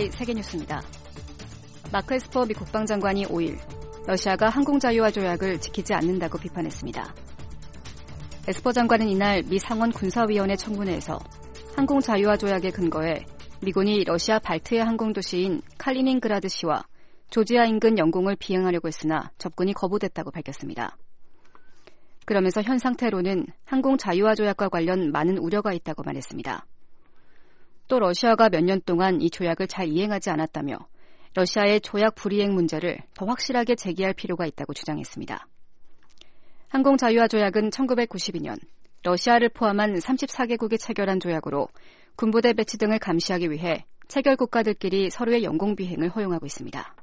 지금까지 세계뉴스입니다. 마크 에스퍼 미 국방장관이 5일 러시아가 항공자유화 조약을 지키지 않는다고 비판했습니다. 에스퍼 장관은 이날 미 상원 군사위원회 청문회에서 항공자유화 조약에 근거해 미군이 러시아 발트해 항공도시인 칼리닝그라드시와 조지아 인근 영공을 비행하려고 했으나 접근이 거부됐다고 밝혔습니다. 그러면서 현 상태로는 항공자유화 조약과 관련 많은 우려가 있다고 말했습니다. 또 러시아가 몇 년 동안 이 조약을 잘 이행하지 않았다며 러시아의 조약 불이행 문제를 더 확실하게 제기할 필요가 있다고 주장했습니다. 항공자유화 조약은 1992년 러시아를 포함한 34개국이 체결한 조약으로 군부대 배치 등을 감시하기 위해 체결 국가들끼리 서로의 영공 비행을 허용하고 있습니다.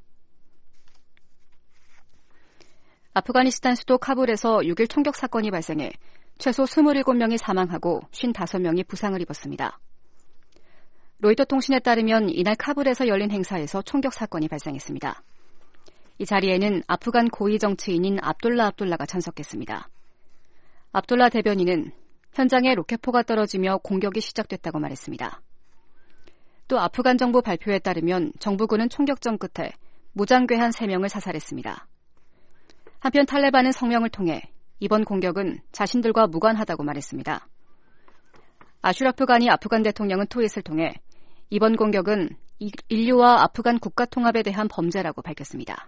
아프가니스탄 수도 카불에서 6일 총격 사건이 발생해 최소 27명이 사망하고 55명이 부상을 입었습니다. 로이터 통신에 따르면 이날 카불에서 열린 행사에서 총격 사건이 발생했습니다. 이 자리에는 아프간 고위 정치인인 압돌라가 참석했습니다. 압돌라 대변인은 현장에 로켓포가 떨어지며 공격이 시작됐다고 말했습니다. 또 아프간 정부 발표에 따르면 정부군은 총격전 끝에 무장괴한 3명을 사살했습니다. 한편 탈레반은 성명을 통해 이번 공격은 자신들과 무관하다고 말했습니다. 아슈라프 가니 아프간 대통령은 트윗을 통해 이번 공격은 인류와 아프간 국가 통합에 대한 범죄라고 밝혔습니다.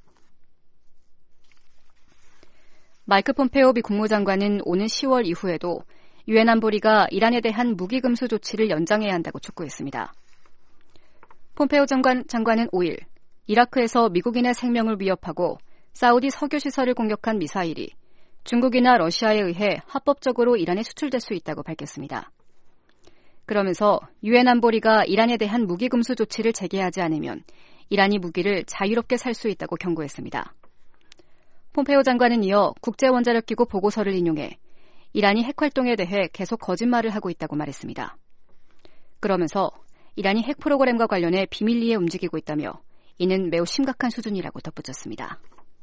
마이크 폼페오 미 국무장관은 오는 10월 이후에도 유엔 안보리가 이란에 대한 무기 금수 조치를 연장해야 한다고 촉구했습니다. 폼페오 장관은 5일 이라크에서 미국인의 생명을 위협하고 사우디 석유시설을 공격한 미사일이 중국이나 러시아에 의해 합법적으로 이란에 수출될 수 있다고 밝혔습니다. 그러면서 유엔 안보리가 이란에 대한 무기 금수 조치를 재개하지 않으면 이란이 무기를 자유롭게 살 수 있다고 경고했습니다. 폼페오 장관은 이어 국제원자력기구 보고서를 인용해 이란이 핵활동에 대해 계속 거짓말을 하고 있다고 말했습니다. 그러면서 이란이 핵 프로그램과 관련해 비밀리에 움직이고 있다며 이는 매우 심각한 수준이라고 덧붙였습니다.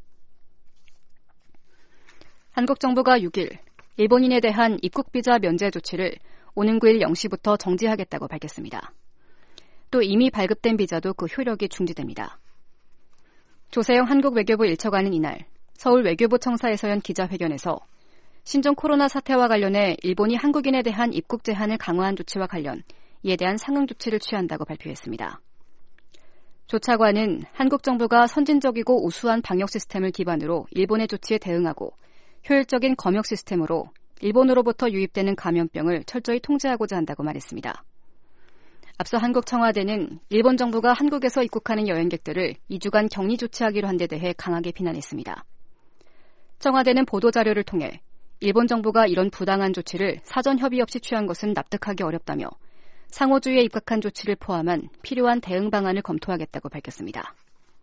한국 정부가 6일 일본인에 대한 입국비자 면제 조치를 오는 9일 0시부터 정지하겠다고 밝혔습니다. 또 이미 발급된 비자도 그 효력이 중지됩니다. 조세영 한국 외교부 1차관은 이날 서울 외교부 청사에서 연 기자회견에서 신종 코로나 사태와 관련해 일본이 한국인에 대한 입국 제한을 강화한 조치와 관련 이에 대한 상응 조치를 취한다고 발표했습니다. 조 차관은 한국 정부가 선진적이고 우수한 방역 시스템을 기반으로 일본의 조치에 대응하고 효율적인 검역 시스템으로 일본으로부터 유입되는 감염병을 철저히 통제하고자 한다고 말했습니다. 앞서 한국 청와대는 일본 정부가 한국에서 입국하는 여행객들을 2주간 격리 조치하기로 한 데 대해 강하게 비난했습니다. 청와대는 보도자료를 통해 일본 정부가 이런 부당한 조치를 사전 협의 없이 취한 것은 납득하기 어렵다며 상호주의에 입각한 조치를 포함한 필요한 대응 방안을 검토하겠다고 밝혔습니다.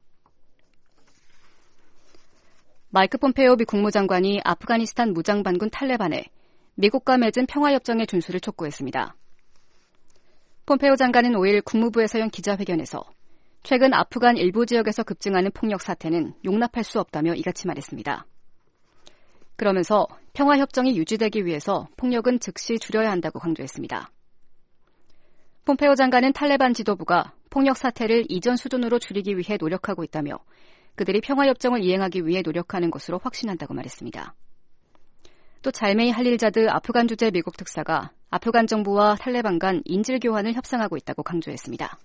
마이크 폼페오 미 국무장관이 아프가니스탄 무장반군 탈레반에 미국과 맺은 평화협정의 준수를 촉구했습니다. 폼페오 장관은 5일 국무부에서 연 기자회견에서 최근 아프간 일부 지역에서 급증하는 폭력 사태는 용납할 수 없다며 이같이 말했습니다. 그러면서 평화협정이 유지되기 위해서 폭력은 즉시 줄여야 한다고 강조했습니다. 폼페오 장관은 탈레반 지도부가 폭력 사태를 이전 수준으로 줄이기 위해 노력하고 있다며 그들이 평화협정을 이행하기 위해 노력하는 것으로 확신한다고 말했습니다. 또 잘메이 할릴자드 아프간 주재 미국 특사가 아프간 정부와 탈레반 간 인질 교환을 협상하고 있다고 강조했습니다.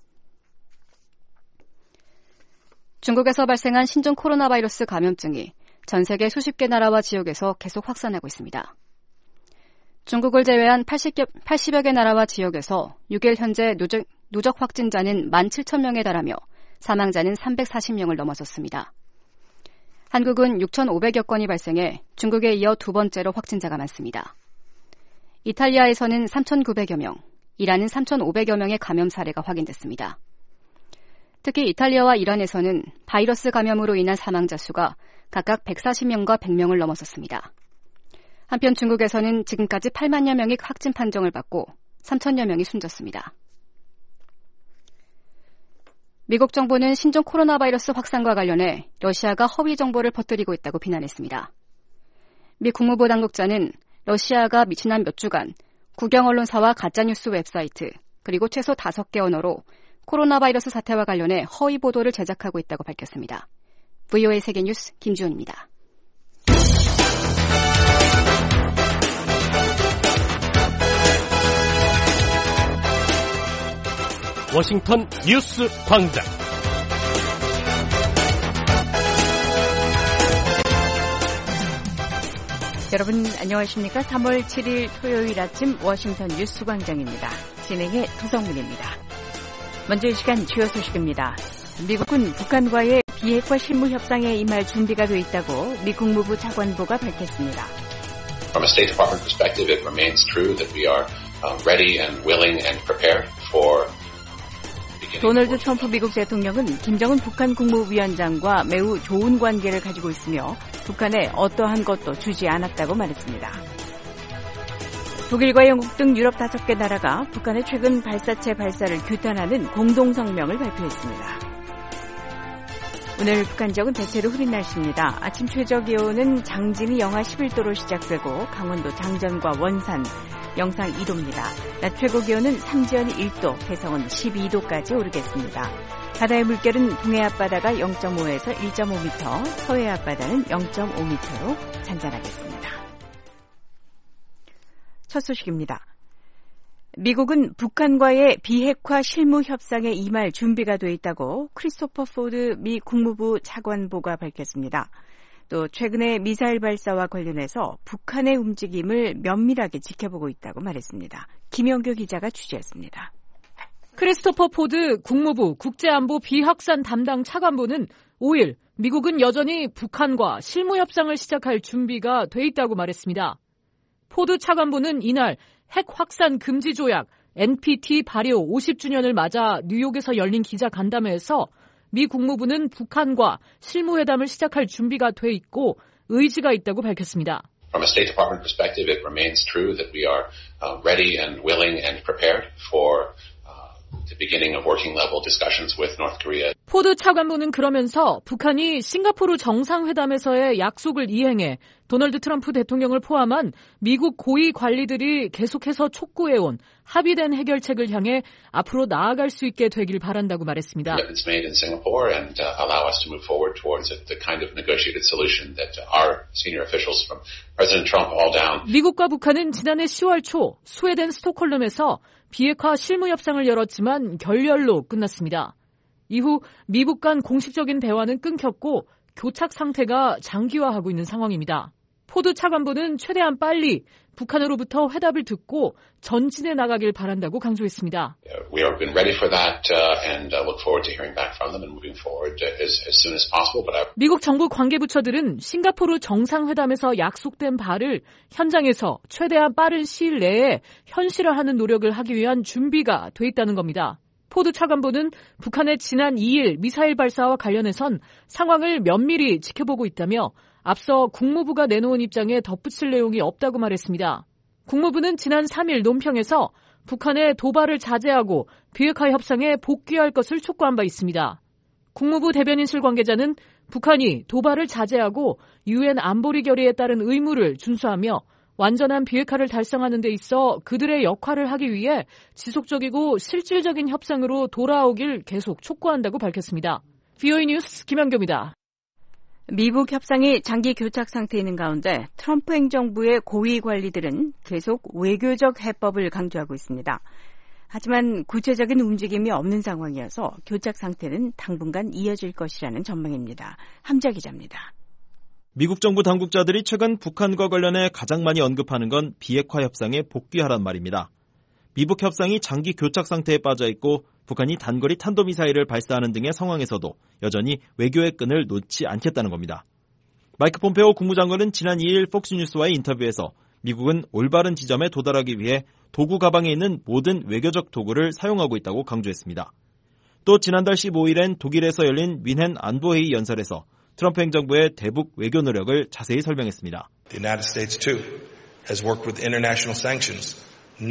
중국에서 발생한 신종 코로나 바이러스 감염증이 전 세계 수십 개 나라와 지역에서 계속 확산하고 있습니다. 중국을 제외한 80여 개 나라와 지역에서 6일 현재 누적 확진자는 17,000명에 달하며 사망자는 340명을 넘어섰습니다. 한국은 6,500여 건이 발생해 중국에 이어 두 번째로 확진자가 많습니다. 이탈리아에서는 3,900여 명, 이란은 3,500여 명의 감염 사례가 확인됐습니다. 특히 이탈리아와 이란에서는 바이러스 감염으로 인한 사망자 수가 각각 140명과 100명을 넘어섰습니다. 한편 중국에서는 지금까지 8만여 명이 확진 판정을 받고 3천여 명이 숨졌습니다. 미국 정부는 신종 코로나 바이러스 확산과 관련해 러시아가 허위 정보를 퍼뜨리고 있다고 비난했습니다. 미 국무부 당국자는 러시아가 지난 몇 주간 국영 언론사와 가짜뉴스 웹사이트 그리고 최소 5개 언어로 코로나 바이러스 사태와 관련해 허위 보도를 제작하고 있다고 밝혔습니다. VOA 세계뉴스 김주원입니다. 워싱턴 뉴스 광장. 여러분 안녕하십니까? 3월 7일 토요일 아침 워싱턴 뉴스 광장입니다. 진행의 도성문입니다. 먼저 이 시간 주요 소식입니다. 미국은 북한과의 비핵화 실무 협상에 임할 준비가 돼 있다고 미 국무부 차관보가 밝혔습니다. From a State Department perspective, it remains true that we are ready and willing and prepared for 도널드 트럼프 미국 대통령은 김정은 북한 국무위원장과 매우 좋은 관계를 가지고 있으며 북한에 어떠한 것도 주지 않았다고 말했습니다. 독일과 영국 등 유럽 5개 나라가 북한의 최근 발사체 발사를 규탄하는 공동성명을 발표했습니다. 오늘 북한 지역은 대체로 흐린 날씨입니다. 아침 최저 기온은 장진이 영하 11도로 시작되고 강원도 장전과 원산 영상 2도입니다. 낮 최고 기온은 삼지연이 1도, 개성은 12도까지 오르겠습니다. 바다의 물결은 동해 앞바다가 0.5에서 1.5m, 서해 앞바다는 0.5m로 잔잔하겠습니다. 첫 소식입니다. 미국은 북한과의 비핵화 실무 협상에 임할 준비가 돼 있다고 크리스토퍼 포드 미 국무부 차관보가 밝혔습니다. 또 최근의 미사일 발사와 관련해서 북한의 움직임을 면밀하게 지켜보고 있다고 말했습니다. 김영규 기자가 취재했습니다. 크리스토퍼 포드 국무부 국제안보 비확산 담당 차관보는 5일 미국은 여전히 북한과 실무 협상을 시작할 준비가 돼 있다고 말했습니다. 포드 차관보는 이날 핵 확산 금지 조약 NPT 발효 50주년을 맞아 뉴욕에서 열린 기자 간담회에서 미 국무부는 북한과 실무회담을 시작할 준비가 돼 있고 의지가 있다고 밝혔습니다. From a State Department perspective, it remains true that we are ready and willing and prepared for the beginning of working level discussions with North Korea. 포드 차관보는 그러면서 북한이 싱가포르 정상회담에서의 약속을 이행해 도널드 트럼프 대통령을 포함한 미국 고위 관리들이 계속해서 촉구해온 합의된 해결책을 향해 앞으로 나아갈 수 있게 되길 바란다고 말했습니다. Commitments made in Singapore and allow us to move forward towards the kind of negotiated solution that our senior officials from President Trump all down. 미국과 북한은 지난해 10월 초 스웨덴 스톡홀름에서 비핵화 실무 협상을 열었지만 결렬로 끝났습니다. 이후 미북 간 공식적인 대화는 끊겼고 교착 상태가 장기화하고 있는 상황입니다. 포드 차관보는 최대한 빨리 북한으로부터 회답을 듣고 전진해 나가길 바란다고 강조했습니다. We have been ready for that and look forward to hearing back from them and moving forward as soon as possible. 미국 정부 관계부처들은 싱가포르 정상회담에서 약속된 바를 현장에서 최대한 빠른 시일 내에 현실화하는 노력을 하기 위한 준비가 돼 있다는 겁니다. 포드 차관보는 북한의 지난 2일 미사일 발사와 관련해선 상황을 면밀히 지켜보고 있다며 앞서 국무부가 내놓은 입장에 덧붙일 내용이 없다고 말했습니다. 국무부는 지난 3일 논평에서 북한의 도발을 자제하고 비핵화 협상에 복귀할 것을 촉구한 바 있습니다. 국무부 대변인실 관계자는 북한이 도발을 자제하고 유엔 안보리 결의에 따른 의무를 준수하며 완전한 비핵화를 달성하는 데 있어 그들의 역할을 하기 위해 지속적이고 실질적인 협상으로 돌아오길 계속 촉구한다고 밝혔습니다. VOA 뉴스 김현교입니다. 미북 협상이 장기 교착 상태에 있는 가운데 트럼프 행정부의 고위 관리들은 계속 외교적 해법을 강조하고 있습니다. 하지만 구체적인 움직임이 없는 상황이어서 교착 상태는 당분간 이어질 것이라는 전망입니다. 함자 기자입니다. 미국 정부 당국자들이 최근 북한과 관련해 가장 많이 언급하는 건 비핵화 협상에 복귀하란 말입니다. 미북 협상이 장기 교착 상태에 빠져 있고 북한이 단거리 탄도미사일을 발사하는 등의 상황에서도 여전히 외교의 끈을 놓지 않겠다는 겁니다. 마이크 폼페오 국무장관은 지난 2일 폭스뉴스와의 인터뷰에서 미국은 올바른 지점에 도달하기 위해 도구 가방에 있는 모든 외교적 도구를 사용하고 있다고 강조했습니다. 또 지난달 15일엔 독일에서 열린 뮌헨 안보회의 연설에서 트럼프 행정부의 대북 외교 노력을 자세히 설명했습니다. The United States too has worked with international sanctions,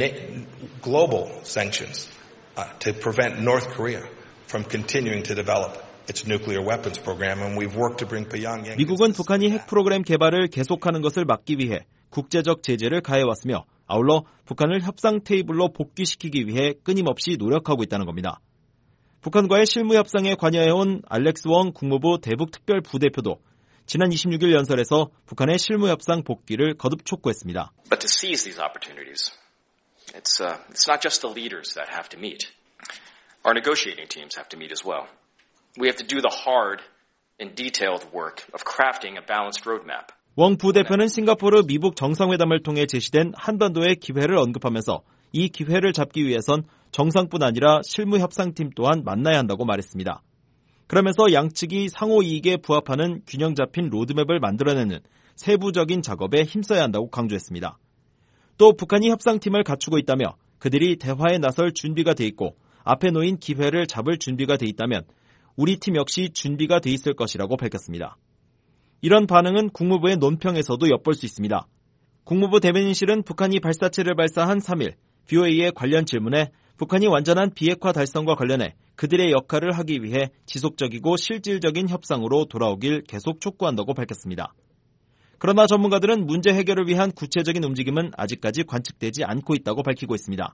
global sanctions, to prevent North Korea from continuing to develop its nuclear weapons program, and we've worked to bring Pyongyang. 미국은 북한이 핵 프로그램 개발을 계속하는 것을 막기 위해 국제적 제재를 가해왔으며 아울러 북한을 협상 테이블로 복귀시키기 위해 끊임없이 노력하고 있다는 겁니다. 북한과의 실무 협상에 관여해온 알렉스 웡 국무부 대북 특별 부대표도 지난 26일 연설에서 북한의 실무 협상 복귀를 거듭 촉구했습니다. But to seize these opportunities, it's not just the leaders that have to meet. Our negotiating teams have to meet as well. We have to do the hard and detailed work of crafting a balanced roadmap. 웡 부대표는 싱가포르 미북 정상회담을 통해 제시된 한반도의 기회를 언급하면서 이 기회를 잡기 위해선 정상뿐 아니라 실무 협상팀 또한 만나야 한다고 말했습니다. 그러면서 양측이 상호 이익에 부합하는 균형 잡힌 로드맵을 만들어내는 세부적인 작업에 힘써야 한다고 강조했습니다. 또 북한이 협상팀을 갖추고 있다며 그들이 대화에 나설 준비가 돼 있고 앞에 놓인 기회를 잡을 준비가 돼 있다면 우리 팀 역시 준비가 돼 있을 것이라고 밝혔습니다. 이런 반응은 국무부의 논평에서도 엿볼 수 있습니다. 국무부 대변인실은 북한이 발사체를 발사한 3일 VOA의 관련 질문에 북한이 완전한 비핵화 달성과 관련해 그들의 역할을 하기 위해 지속적이고 실질적인 협상으로 돌아오길 계속 촉구한다고 밝혔습니다. 그러나 전문가들은 문제 해결을 위한 구체적인 움직임은 아직까지 관측되지 않고 있다고 밝히고 있습니다.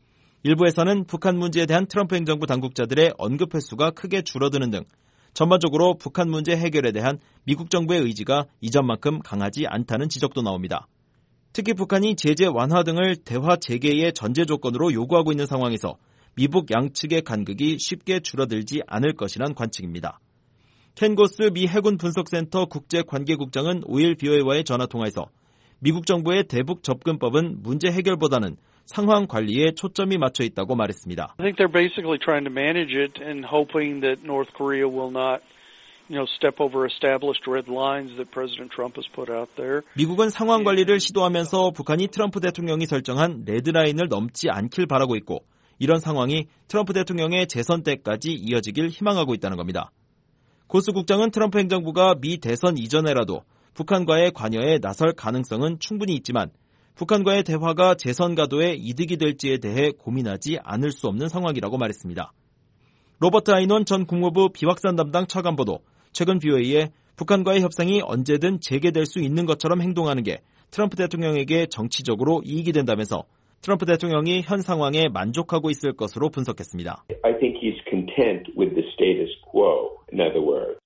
일부에서는 북한 문제에 대한 트럼프 행정부 당국자들의 언급 횟수가 크게 줄어드는 등 전반적으로 북한 문제 해결에 대한 미국 정부의 의지가 이전만큼 강하지 않다는 지적도 나옵니다. 특히 북한이 제재 완화 등을 대화 재개의 전제 조건으로 요구하고 있는 상황에서 미북 양측의 간극이 쉽게 줄어들지 않을 것이란 관측입니다. 켄 고스 미 해군 분석센터 국제관계국장은 5일 VOA와의 전화통화에서 미국 정부의 대북 접근법은 문제 해결보다는 상황 관리에 초점이 맞춰 있다고 말했습니다. I think they're basically trying to manage it and hoping that North Korea will not step over established red lines that President Trump has put out there. 미국은 상황 관리를 시도하면서 북한이 트럼프 대통령이 설정한 레드라인을 넘지 않길 바라고 있고 이런 상황이 트럼프 대통령의 재선 때까지 이어지길 희망하고 있다는 겁니다. 고스 국장은 트럼프 행정부가 미 대선 이전에라도 북한과의 관여에 나설 가능성은 충분히 있지만 북한과의 대화가 재선 가도에 이득이 될지에 대해 고민하지 않을 수 없는 상황이라고 말했습니다. 로버트 아이논 전 국무부 비확산 담당 차관보도 최근 VOA에 북한과의 협상이 언제든 재개될 수 있는 것처럼 행동하는 게 트럼프 대통령에게 정치적으로 이익이 된다면서 트럼프 대통령이 현 상황에 만족하고 있을 것으로 분석했습니다. I think he's content with the status quo. In other words,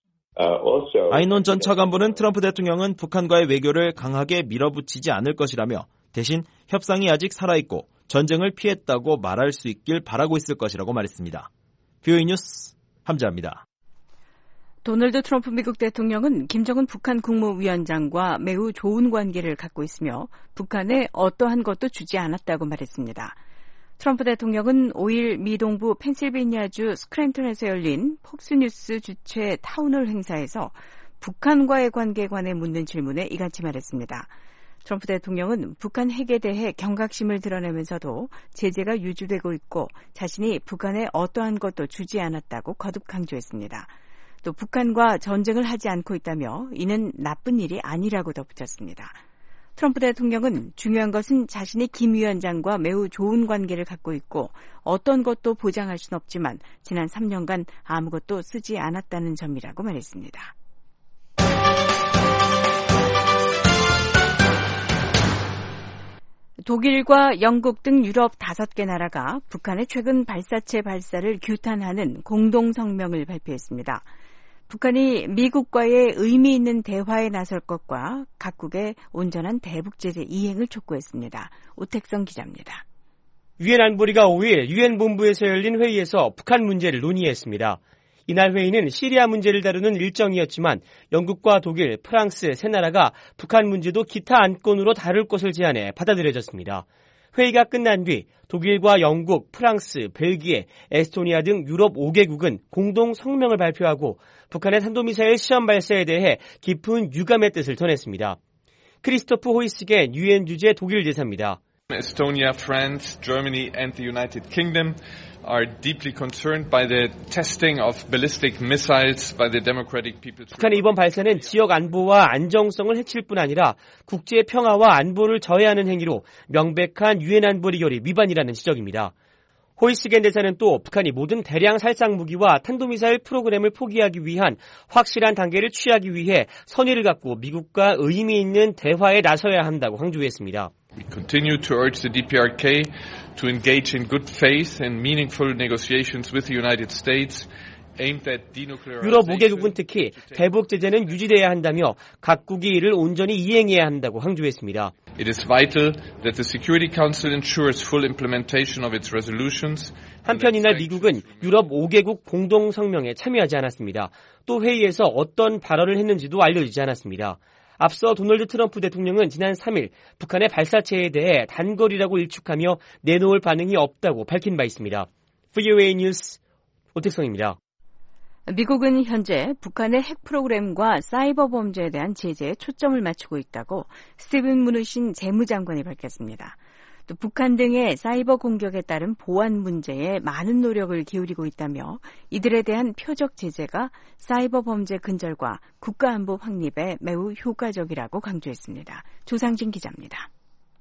아이논 전 차관보는 트럼프 대통령은 북한과의 외교를 강하게 밀어붙이지 않을 것이라며 대신 협상이 아직 살아있고 전쟁을 피했다고 말할 수 있길 바라고 있을 것이라고 말했습니다. VOA 뉴스 함자입니다. 도널드 트럼프 미국 대통령은 김정은 북한 국무위원장과 매우 좋은 관계를 갖고 있으며 북한에 어떠한 것도 주지 않았다고 말했습니다. 트럼프 대통령은 5일 미 동부 펜실베니아주 스크랜턴에서 열린 폭스뉴스 주최 타운홀 행사에서 북한과의 관계에 관해 묻는 질문에 이같이 말했습니다. 트럼프 대통령은 북한 핵에 대해 경각심을 드러내면서도 제재가 유지되고 있고 자신이 북한에 어떠한 것도 주지 않았다고 거듭 강조했습니다. 또 북한과 전쟁을 하지 않고 있다며 이는 나쁜 일이 아니라고 덧붙였습니다. 트럼프 대통령은 중요한 것은 자신이 김 위원장과 매우 좋은 관계를 갖고 있고 어떤 것도 보장할 수는 없지만 지난 3년간 아무것도 쓰지 않았다는 점이라고 말했습니다. 독일과 영국 등 유럽 5개 나라가 북한의 최근 발사체 발사를 규탄하는 공동성명을 발표했습니다. 북한이 미국과의 의미 있는 대화에 나설 것과 각국의 온전한 대북제재 이행을 촉구했습니다. 오택성 기자입니다. 유엔 안보리가 5일 유엔 본부에서 열린 회의에서 북한 문제를 논의했습니다. 이날 회의는 시리아 문제를 다루는 일정이었지만 영국과 독일, 프랑스 세 나라가 북한 문제도 기타 안건으로 다룰 것을 제안해 받아들여졌습니다. 회의가 끝난 뒤 독일과 영국, 프랑스, 벨기에, 에스토니아 등 유럽 5개국은 공동 성명을 발표하고 북한의 탄도미사일 시험 발사에 대해 깊은 유감의 뜻을 전했습니다. 크리스토프 호이스겐 유엔 주재 독일 대사입니다. Estonia, France, Germany and the United Kingdom are deeply concerned by the testing of ballistic missiles by the Democratic People's 북한의 이번 발사는 지역 안보와 안정성을 해칠 뿐 아니라 국제 평화와 안보를 저해하는 행위로 명백한 유엔 안보리 결의 위반이라는 지적입니다. 호이스겐 대사는 또 북한이 모든 대량 살상 무기와 탄도미사일 프로그램을 포기하기 위한 확실한 단계를 취하기 위해 선의를 갖고 미국과 의미 있는 대화에 나서야 한다고 강조했습니다. We continue to urge the DPRK to engage in good faith and meaningful negotiations with the United States. 유럽 5개국은 특히 대북 제재는 유지돼야 한다며 각국이 이를 온전히 이행해야 한다고 강조했습니다. It is vital that the Security Council ensures full implementation of its resolutions. 한편 이날 미국은 유럽 5개국 공동 성명에 참여하지 않았습니다. 또 회의에서 어떤 발언을 했는지도 알려지지 않았습니다. 앞서 도널드 트럼프 대통령은 지난 3일 북한의 발사체에 대해 단거리라고 일축하며 내놓을 반응이 없다고 밝힌 바 있습니다. VOA 뉴스 오택성입니다. 미국은 현재 북한의 핵 프로그램과 사이버 범죄에 대한 제재에 초점을 맞추고 있다고 스티븐 무누신 재무장관이 밝혔습니다. 또 북한 등의 사이버 공격에 따른 보안 문제에 많은 노력을 기울이고 있다며 이들에 대한 표적 제재가 사이버 범죄 근절과 국가안보 확립에 매우 효과적이라고 강조했습니다. 조상진 기자입니다.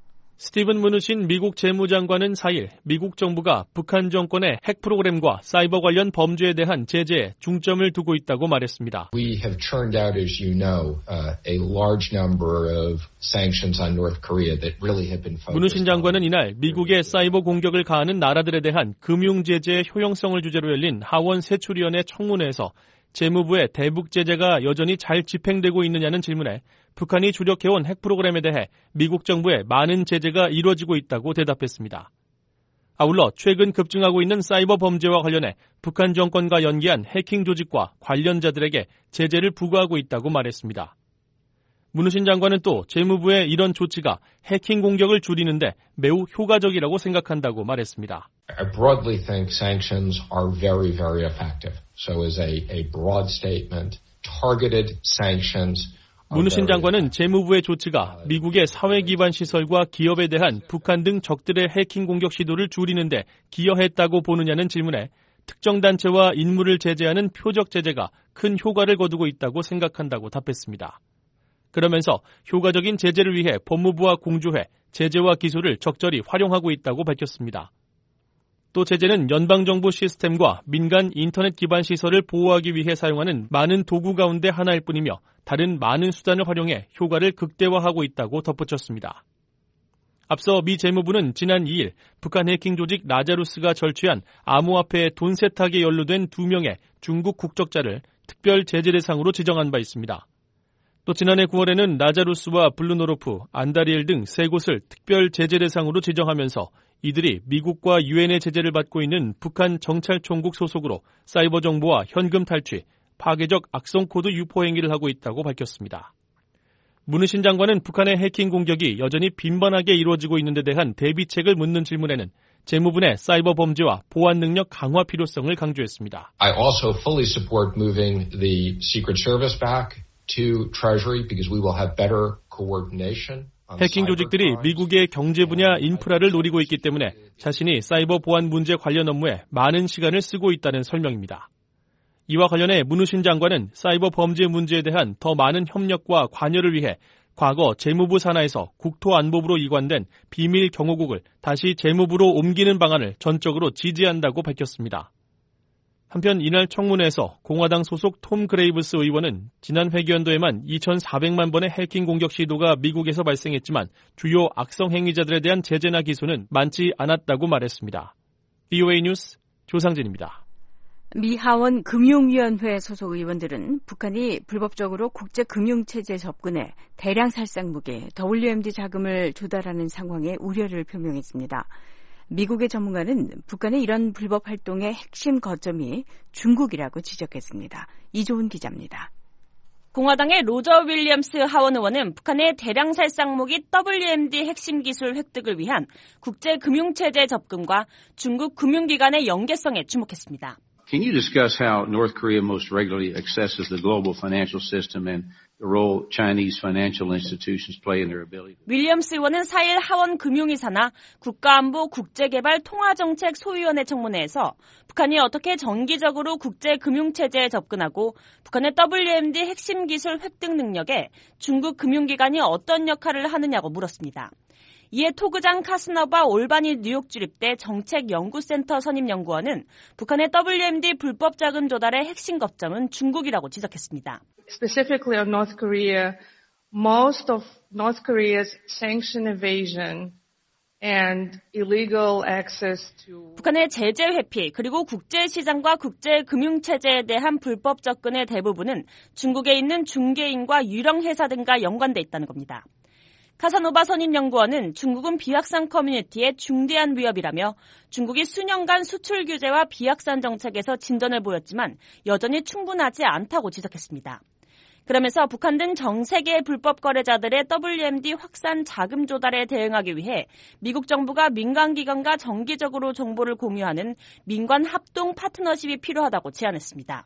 스티븐 무누신 미국 재무장관은 4일 미국 정부가 북한 정권의 핵 프로그램과 사이버 관련 범죄에 대한 제재에 중점을 두고 있다고 말했습니다. We have churned out, as you know, a large number of sanctions on North Korea that really have been focused. 무누신 장관은 이날 미국의 사이버 공격을 가하는 나라들에 대한 금융 제재의 효용성을 주제로 열린 하원 세출위원회 청문회에서 재무부의 대북 제재가 여전히 잘 집행되고 있느냐는 질문에 북한이 주력해온 핵 프로그램에 대해 미국 정부의 많은 제재가 이루어지고 있다고 대답했습니다. 아울러 최근 급증하고 있는 사이버 범죄와 관련해 북한 정권과 연계한 해킹 조직과 관련자들에게 제재를 부과하고 있다고 말했습니다. 무누신 장관은 또 재무부의 이런 조치가 해킹 공격을 줄이는데 매우 효과적이라고 생각한다고 말했습니다. I broadly think sanctions are very, very effective. So as a broad statement, targeted sanctions. 무누신 장관은 재무부의 조치가 미국의 사회 기반 시설과 기업에 대한 북한 등 적들의 해킹 공격 시도를 줄이는데 기여했다고 보느냐는 질문에 특정 단체와 인물을 제재하는 표적 제재가 큰 효과를 거두고 있다고 생각한다고 답했습니다. 그러면서 효과적인 제재를 위해 법무부와 공조해 제재와 기소를 적절히 활용하고 있다고 밝혔습니다. 또 제재는 연방정부 시스템과 민간 인터넷 기반 시설을 보호하기 위해 사용하는 많은 도구 가운데 하나일 뿐이며 다른 많은 수단을 활용해 효과를 극대화하고 있다고 덧붙였습니다. 앞서 미 재무부는 지난 2일 북한 해킹 조직 라자루스가 절취한 암호화폐 돈 세탁에 연루된 2명의 중국 국적자를 특별 제재 대상으로 지정한 바 있습니다. 또 지난해 9월에는 라자루스와 블루노로프, 안다리엘 등 3곳을 특별 제재 대상으로 지정하면서 이들이 미국과 유엔의 제재를 받고 있는 북한 정찰총국 소속으로 사이버 정보와 현금 탈취, 파괴적 악성 코드 유포 행위를 하고 있다고 밝혔습니다. 무누신 장관은 북한의 해킹 공격이 여전히 빈번하게 이루어지고 있는 데 대한 대비책을 묻는 질문에는 재무부 내 사이버 범죄와 보안 능력 강화 필요성을 강조했습니다. I also fully support moving the Secret Service back to Treasury because we will have better coordination. 해킹 조직들이 미국의 경제 분야 인프라를 노리고 있기 때문에 자신이 사이버 보안 문제 관련 업무에 많은 시간을 쓰고 있다는 설명입니다. 이와 관련해 무누신 장관은 사이버 범죄 문제에 대한 더 많은 협력과 관여를 위해 과거 재무부 산하에서 국토안보부로 이관된 비밀 경호국을 다시 재무부로 옮기는 방안을 전적으로 지지한다고 밝혔습니다. 한편 이날 청문회에서 공화당 소속 톰 그레이브스 의원은 지난 회기연도에만 2,400만 번의 해킹 공격 시도가 미국에서 발생했지만 주요 악성 행위자들에 대한 제재나 기소는 많지 않았다고 말했습니다. VOA 뉴스 조상진입니다. 미 하원 금융위원회 소속 의원들은 북한이 불법적으로 국제금융체제 접근해 대량 살상 무기 WMD 자금을 조달하는 상황에 우려를 표명했습니다. 미국의 전문가는 북한의 이런 불법 활동의 핵심 거점이 중국이라고 지적했습니다. 이조은 기자입니다. 공화당의 로저 윌리엄스 하원 의원은 북한의 대량 살상무기 WMD 핵심 기술 획득을 위한 국제금융체제 접근과 중국 금융기관의 연계성에 주목했습니다. Can you discuss how North Korea most regularly accesses the global financial system and the role Chinese financial institutions play in their ability? 윌리엄스 의원은 4일 하원 금융위사나 국가안보 국제개발 통화정책 소위원회 청문회에서 북한이 어떻게 정기적으로 국제금융체제에 접근하고 북한의 WMD 핵심 기술 획득 능력에 중국 금융기관이 어떤 역할을 하느냐고 물었습니다. 이에 토그장 카스너바 올바니 뉴욕 주립대 정책연구센터 선임연구원은 북한의 WMD 불법 자금 조달의 핵심 거점은 중국이라고 지적했습니다. Specifically on North Korea, most of North Korea's sanction evasion and illegal access to 북한의 제재 회피 그리고 국제시장과 국제금융체제에 대한 불법 접근의 대부분은 중국에 있는 중개인과 유령회사 등과 연관돼 있다는 겁니다. 카사노바 선임연구원은 중국은 비확산 커뮤니티의 중대한 위협이라며 중국이 수년간 수출 규제와 비확산 정책에서 진전을 보였지만 여전히 충분하지 않다고 지적했습니다. 그러면서 북한 등 전 세계 불법 거래자들의 WMD 확산 자금 조달에 대응하기 위해 미국 정부가 민간기관과 정기적으로 정보를 공유하는 민관 합동 파트너십이 필요하다고 제안했습니다.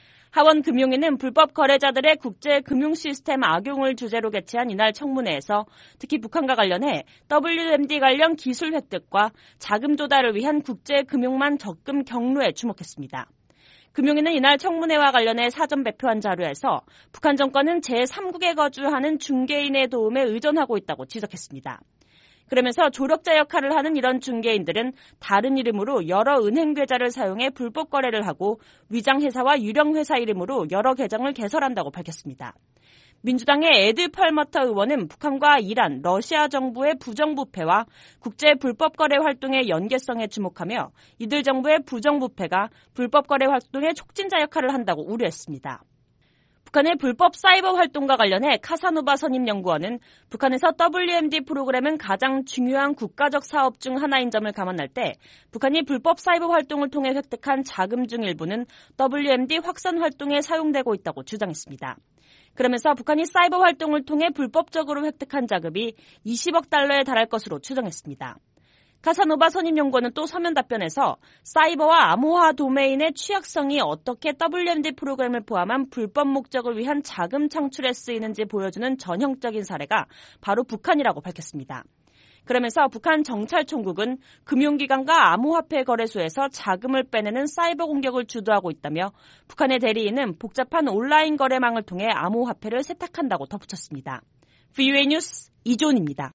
하원금융위는 불법 거래자들의 국제금융 시스템 악용을 주제로 개최한 이날 청문회에서 특히 북한과 관련해 WMD 관련 기술 획득과 자금 조달을 위한 국제금융망 접근 경로에 주목했습니다. 금융위는 이날 청문회와 관련해 사전 발표한 자료에서 북한 정권은 제3국에 거주하는 중개인의 도움에 의존하고 있다고 지적했습니다. 그러면서 조력자 역할을 하는 이런 중개인들은 다른 이름으로 여러 은행 계좌를 사용해 불법 거래를 하고 위장회사와 유령회사 이름으로 여러 계정을 개설한다고 밝혔습니다. 민주당의 에드 펄머터 의원은 북한과 이란, 러시아 정부의 부정부패와 국제 불법 거래 활동의 연계성에 주목하며 이들 정부의 부정부패가 불법 거래 활동의 촉진자 역할을 한다고 우려했습니다. 북한의 불법 사이버 활동과 관련해 카사노바 선임연구원은 북한에서 WMD 프로그램은 가장 중요한 국가적 사업 중 하나인 점을 감안할 때 북한이 불법 사이버 활동을 통해 획득한 자금 중 일부는 WMD 확산 활동에 사용되고 있다고 주장했습니다. 그러면서 북한이 사이버 활동을 통해 불법적으로 획득한 자금이 20억 달러에 달할 것으로 추정했습니다. 카사노바 선임연구원은 또 서면 답변에서 사이버와 암호화 도메인의 취약성이 어떻게 WMD 프로그램을 포함한 불법 목적을 위한 자금 창출에 쓰이는지 보여주는 전형적인 사례가 바로 북한이라고 밝혔습니다. 그러면서 북한 정찰총국은 금융기관과 암호화폐 거래소에서 자금을 빼내는 사이버 공격을 주도하고 있다며 북한의 대리인은 복잡한 온라인 거래망을 통해 암호화폐를 세탁한다고 덧붙였습니다. VOA 뉴스 이존입니다.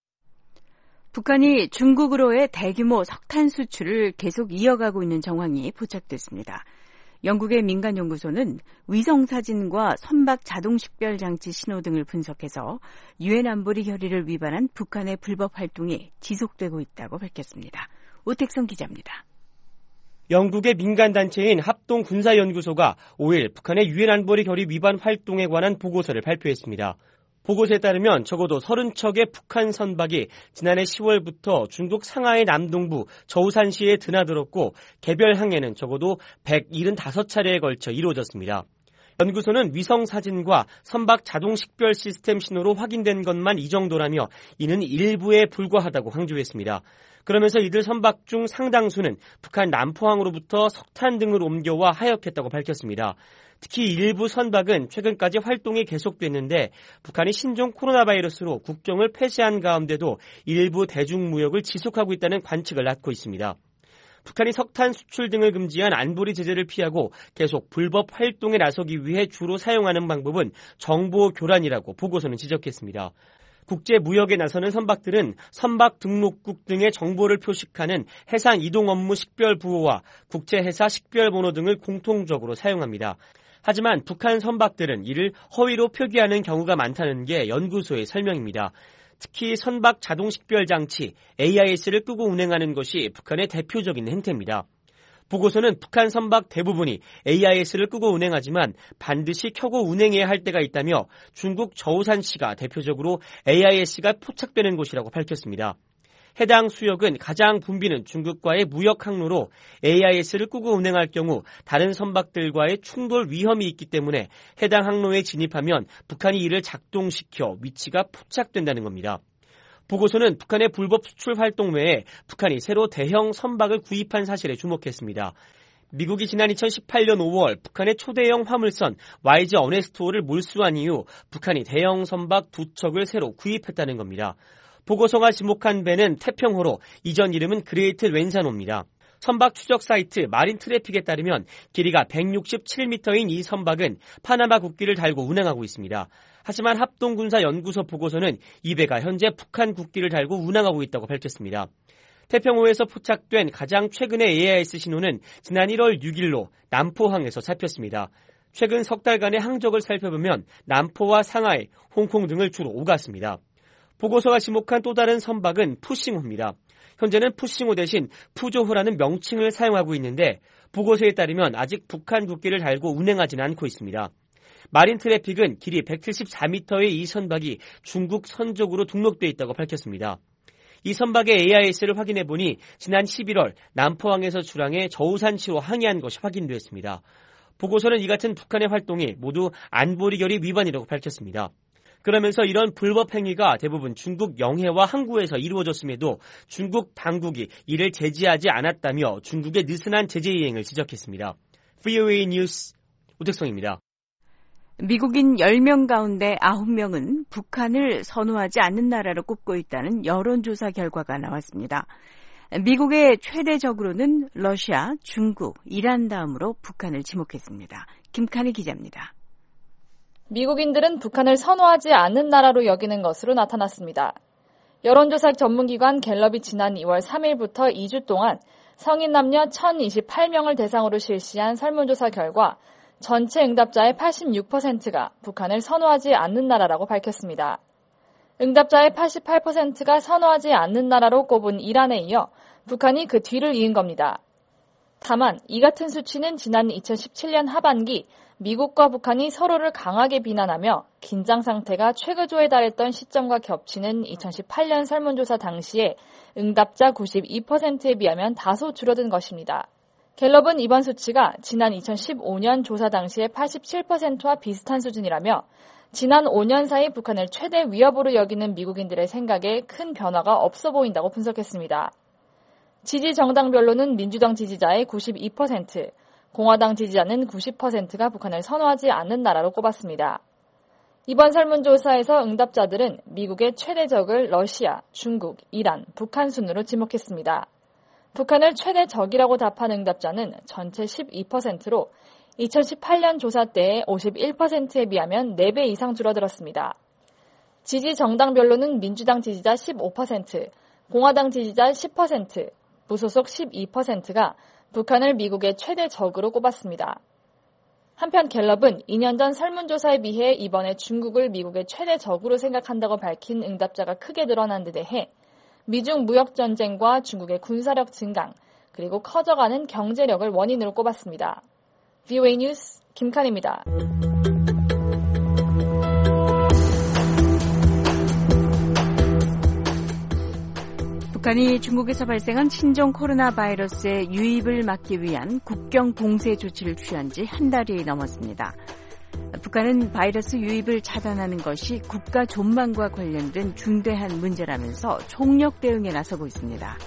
북한이 중국으로의 대규모 석탄 수출을 계속 이어가고 있는 정황이 포착됐습니다. 영국의 민간연구소는 위성사진과 선박 자동식별장치 신호 등을 분석해서 유엔 안보리 결의를 위반한 북한의 불법 활동이 지속되고 있다고 밝혔습니다. 오택성 기자입니다. 영국의 민간단체인 합동군사연구소가 5일 북한의 유엔 안보리 결의 위반 활동에 관한 보고서를 발표했습니다. 보고서에 따르면 적어도 30척의 북한 선박이 지난해 10월부터 중국 상하이 남동부 저우산시에 드나들었고 개별 항해는 적어도 175차례에 걸쳐 이루어졌습니다. 연구소는 위성 사진과 선박 자동 식별 시스템 신호로 확인된 것만 이 정도라며 이는 일부에 불과하다고 강조했습니다. 그러면서 이들 선박 중 상당수는 북한 남포항으로부터 석탄 등을 옮겨와 하역했다고 밝혔습니다. 특히 일부 선박은 최근까지 활동이 계속됐는데 북한이 신종 코로나 바이러스로 국경을 폐쇄한 가운데도 일부 대중무역을 지속하고 있다는 관측을 낳고 있습니다. 북한이 석탄 수출 등을 금지한 안보리 제재를 피하고 계속 불법 활동에 나서기 위해 주로 사용하는 방법은 정보 교란이라고 보고서는 지적했습니다. 국제무역에 나서는 선박들은 선박 등록국 등의 정보를 표식하는 해상 이동 업무 식별 부호와 국제해사 식별 번호 등을 공통적으로 사용합니다. 하지만 북한 선박들은 이를 허위로 표기하는 경우가 많다는 게 연구소의 설명입니다. 특히 선박 자동 식별 장치 AIS를 끄고 운행하는 것이 북한의 대표적인 행태입니다. 보고서는 북한 선박 대부분이 AIS를 끄고 운행하지만 반드시 켜고 운행해야 할 때가 있다며 중국 저우산시가 대표적으로 AIS가 포착되는 곳이라고 밝혔습니다. 해당 수역은 가장 붐비는 중국과의 무역 항로로 AIS를 끄고 운행할 경우 다른 선박들과의 충돌 위험이 있기 때문에 해당 항로에 진입하면 북한이 이를 작동시켜 위치가 포착된다는 겁니다. 보고서는 북한의 불법 수출 활동 외에 북한이 새로 대형 선박을 구입한 사실에 주목했습니다. 미국이 지난 2018년 5월 북한의 초대형 화물선 YG 어네스토를 몰수한 이후 북한이 대형 선박 2척을 새로 구입했다는 겁니다. 보고서가 지목한 배는 태평호로 이전 이름은 그레이트 웬사노입니다. 선박 추적 사이트 마린 트래픽에 따르면 길이가 167m인 이 선박은 파나마 국기를 달고 운행하고 있습니다. 하지만 합동군사연구소 보고서는 이 배가 현재 북한 국기를 달고 운항하고 있다고 밝혔습니다. 태평호에서 포착된 가장 최근의 AIS 신호는 지난 1월 6일로 남포항에서 잡혔습니다. 최근 석 달간의 항적을 살펴보면 남포와 상하이, 홍콩 등을 주로 오갔습니다. 보고서가 지목한 또 다른 선박은 푸싱호입니다. 현재는 푸싱호 대신 푸조호라는 명칭을 사용하고 있는데 보고서에 따르면 아직 북한 국기를 달고 운행하지는 않고 있습니다. 마린 트래픽은 길이 174m의 이 선박이 중국 선적으로 등록돼 있다고 밝혔습니다. 이 선박의 AIS를 확인해보니 지난 11월 남포항에서 출항해 저우산치로 항해한 것이 확인됐습니다. 보고서는 이 같은 북한의 활동이 모두 안보리 결의 위반이라고 밝혔습니다. 그러면서 이런 불법 행위가 대부분 중국 영해와 항구에서 이루어졌음에도 중국 당국이 이를 제지하지 않았다며 중국의 느슨한 제재 이행을 지적했습니다. VOA 뉴스 오택성입니다. 미국인 10명 가운데 9명은 북한을 선호하지 않는 나라로 꼽고 있다는 여론조사 결과가 나왔습니다. 미국의 최대 적으로는 러시아, 중국, 이란 다음으로 북한을 지목했습니다. 김칸희 기자입니다. 미국인들은 북한을 선호하지 않는 나라로 여기는 것으로 나타났습니다. 여론조사 전문기관 갤럽이 지난 2월 3일부터 2주 동안 성인 남녀 1,028명을 대상으로 실시한 설문조사 결과 전체 응답자의 86%가 북한을 선호하지 않는 나라라고 밝혔습니다. 응답자의 88%가 선호하지 않는 나라로 꼽은 이란에 이어 북한이 그 뒤를 이은 겁니다. 다만 이 같은 수치는 지난 2017년 하반기 미국과 북한이 서로를 강하게 비난하며 긴장 상태가 최고조에 달했던 시점과 겹치는 2018년 설문조사 당시에 응답자 92%에 비하면 다소 줄어든 것입니다. 갤럽은 이번 수치가 지난 2015년 조사 당시의 87%와 비슷한 수준이라며 지난 5년 사이 북한을 최대 위협으로 여기는 미국인들의 생각에 큰 변화가 없어 보인다고 분석했습니다. 지지 정당별로는 민주당 지지자의 92%, 공화당 지지자는 90%가 북한을 선호하지 않는 나라로 꼽았습니다. 이번 설문조사에서 응답자들은 미국의 최대 적을 러시아, 중국, 이란, 북한 순으로 지목했습니다. 북한을 최대 적이라고 답한 응답자는 전체 12%로 2018년 조사 때의 51%에 비하면 4배 이상 줄어들었습니다. 지지 정당별로는 민주당 지지자 15%, 공화당 지지자 10%, 무소속 12%가 북한을 미국의 최대 적으로 꼽았습니다. 한편 갤럽은 2년 전 설문조사에 비해 이번에 중국을 미국의 최대 적으로 생각한다고 밝힌 응답자가 크게 늘어난 데 대해 미중 무역전쟁과 중국의 군사력 증강, 그리고 커져가는 경제력을 원인으로 꼽았습니다. VOA 뉴스 김칸입니다. 북한이 중국에서 발생한 신종 코로나 바이러스의 유입을 막기 위한 국경 봉쇄 조치를 취한 지 한 달이 넘었습니다. 북한은 바이러스 유입을 차단하는 것이 국가 존망과 관련된 중대한 문제라면서 총력 대응에 나서고 있습니다.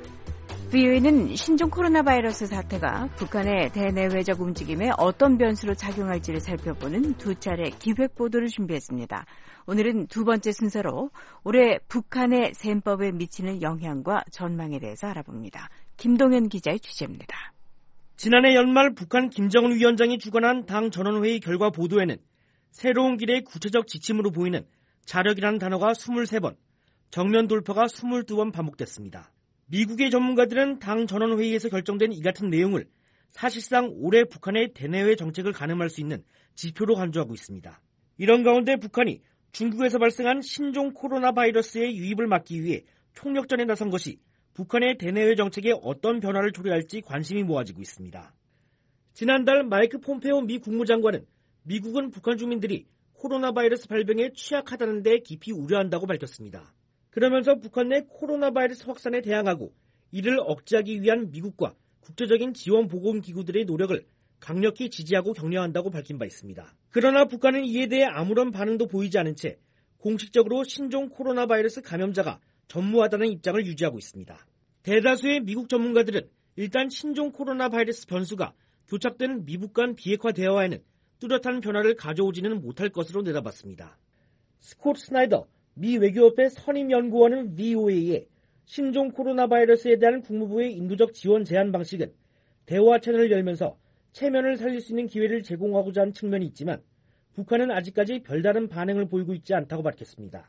VOA는 신종 코로나 바이러스 사태가 북한의 대내외적 움직임에 어떤 변수로 작용할지를 살펴보는 두 차례 기획 보도를 준비했습니다. 오늘은 두 번째 순서로 올해 북한의 셈법에 미치는 영향과 전망에 대해서 알아봅니다. 김동현 기자의 취재입니다. 지난해 연말 북한 김정은 위원장이 주관한 당 전원회의 결과 보도에는 새로운 길의 구체적 지침으로 보이는 자력이라는 단어가 23번, 정면 돌파가 22번 반복됐습니다. 미국의 전문가들은 당 전원회의에서 결정된 이 같은 내용을 사실상 올해 북한의 대내외 정책을 가늠할 수 있는 지표로 간주하고 있습니다. 이런 가운데 북한이 중국에서 발생한 신종 코로나 바이러스의 유입을 막기 위해 총력전에 나선 것이 북한의 대내외 정책에 어떤 변화를 초래할지 관심이 모아지고 있습니다. 지난달 마이크 폼페오 미 국무장관은 미국은 북한 주민들이 코로나 바이러스 발병에 취약하다는 데 깊이 우려한다고 밝혔습니다. 그러면서 북한 내 코로나 바이러스 확산에 대항하고 이를 억제하기 위한 미국과 국제적인 지원 보건기구들의 노력을 강력히 지지하고 격려한다고 밝힌 바 있습니다. 그러나 북한은 이에 대해 아무런 반응도 보이지 않은 채 공식적으로 신종 코로나 바이러스 감염자가 전무하다는 입장을 유지하고 있습니다. 대다수의 미국 전문가들은 일단 신종 코로나 바이러스 변수가 교착된 미북 간 비핵화 대화에는 뚜렷한 변화를 가져오지는 못할 것으로 내다봤습니다. 스콧 스나이더 미 외교협회 선임연구원은 VOA에 신종 코로나 바이러스에 대한 국무부의 인도적 지원 제한 방식은 대화 채널을 열면서 체면을 살릴 수 있는 기회를 제공하고자 하는 측면이 있지만 북한은 아직까지 별다른 반응을 보이고 있지 않다고 밝혔습니다.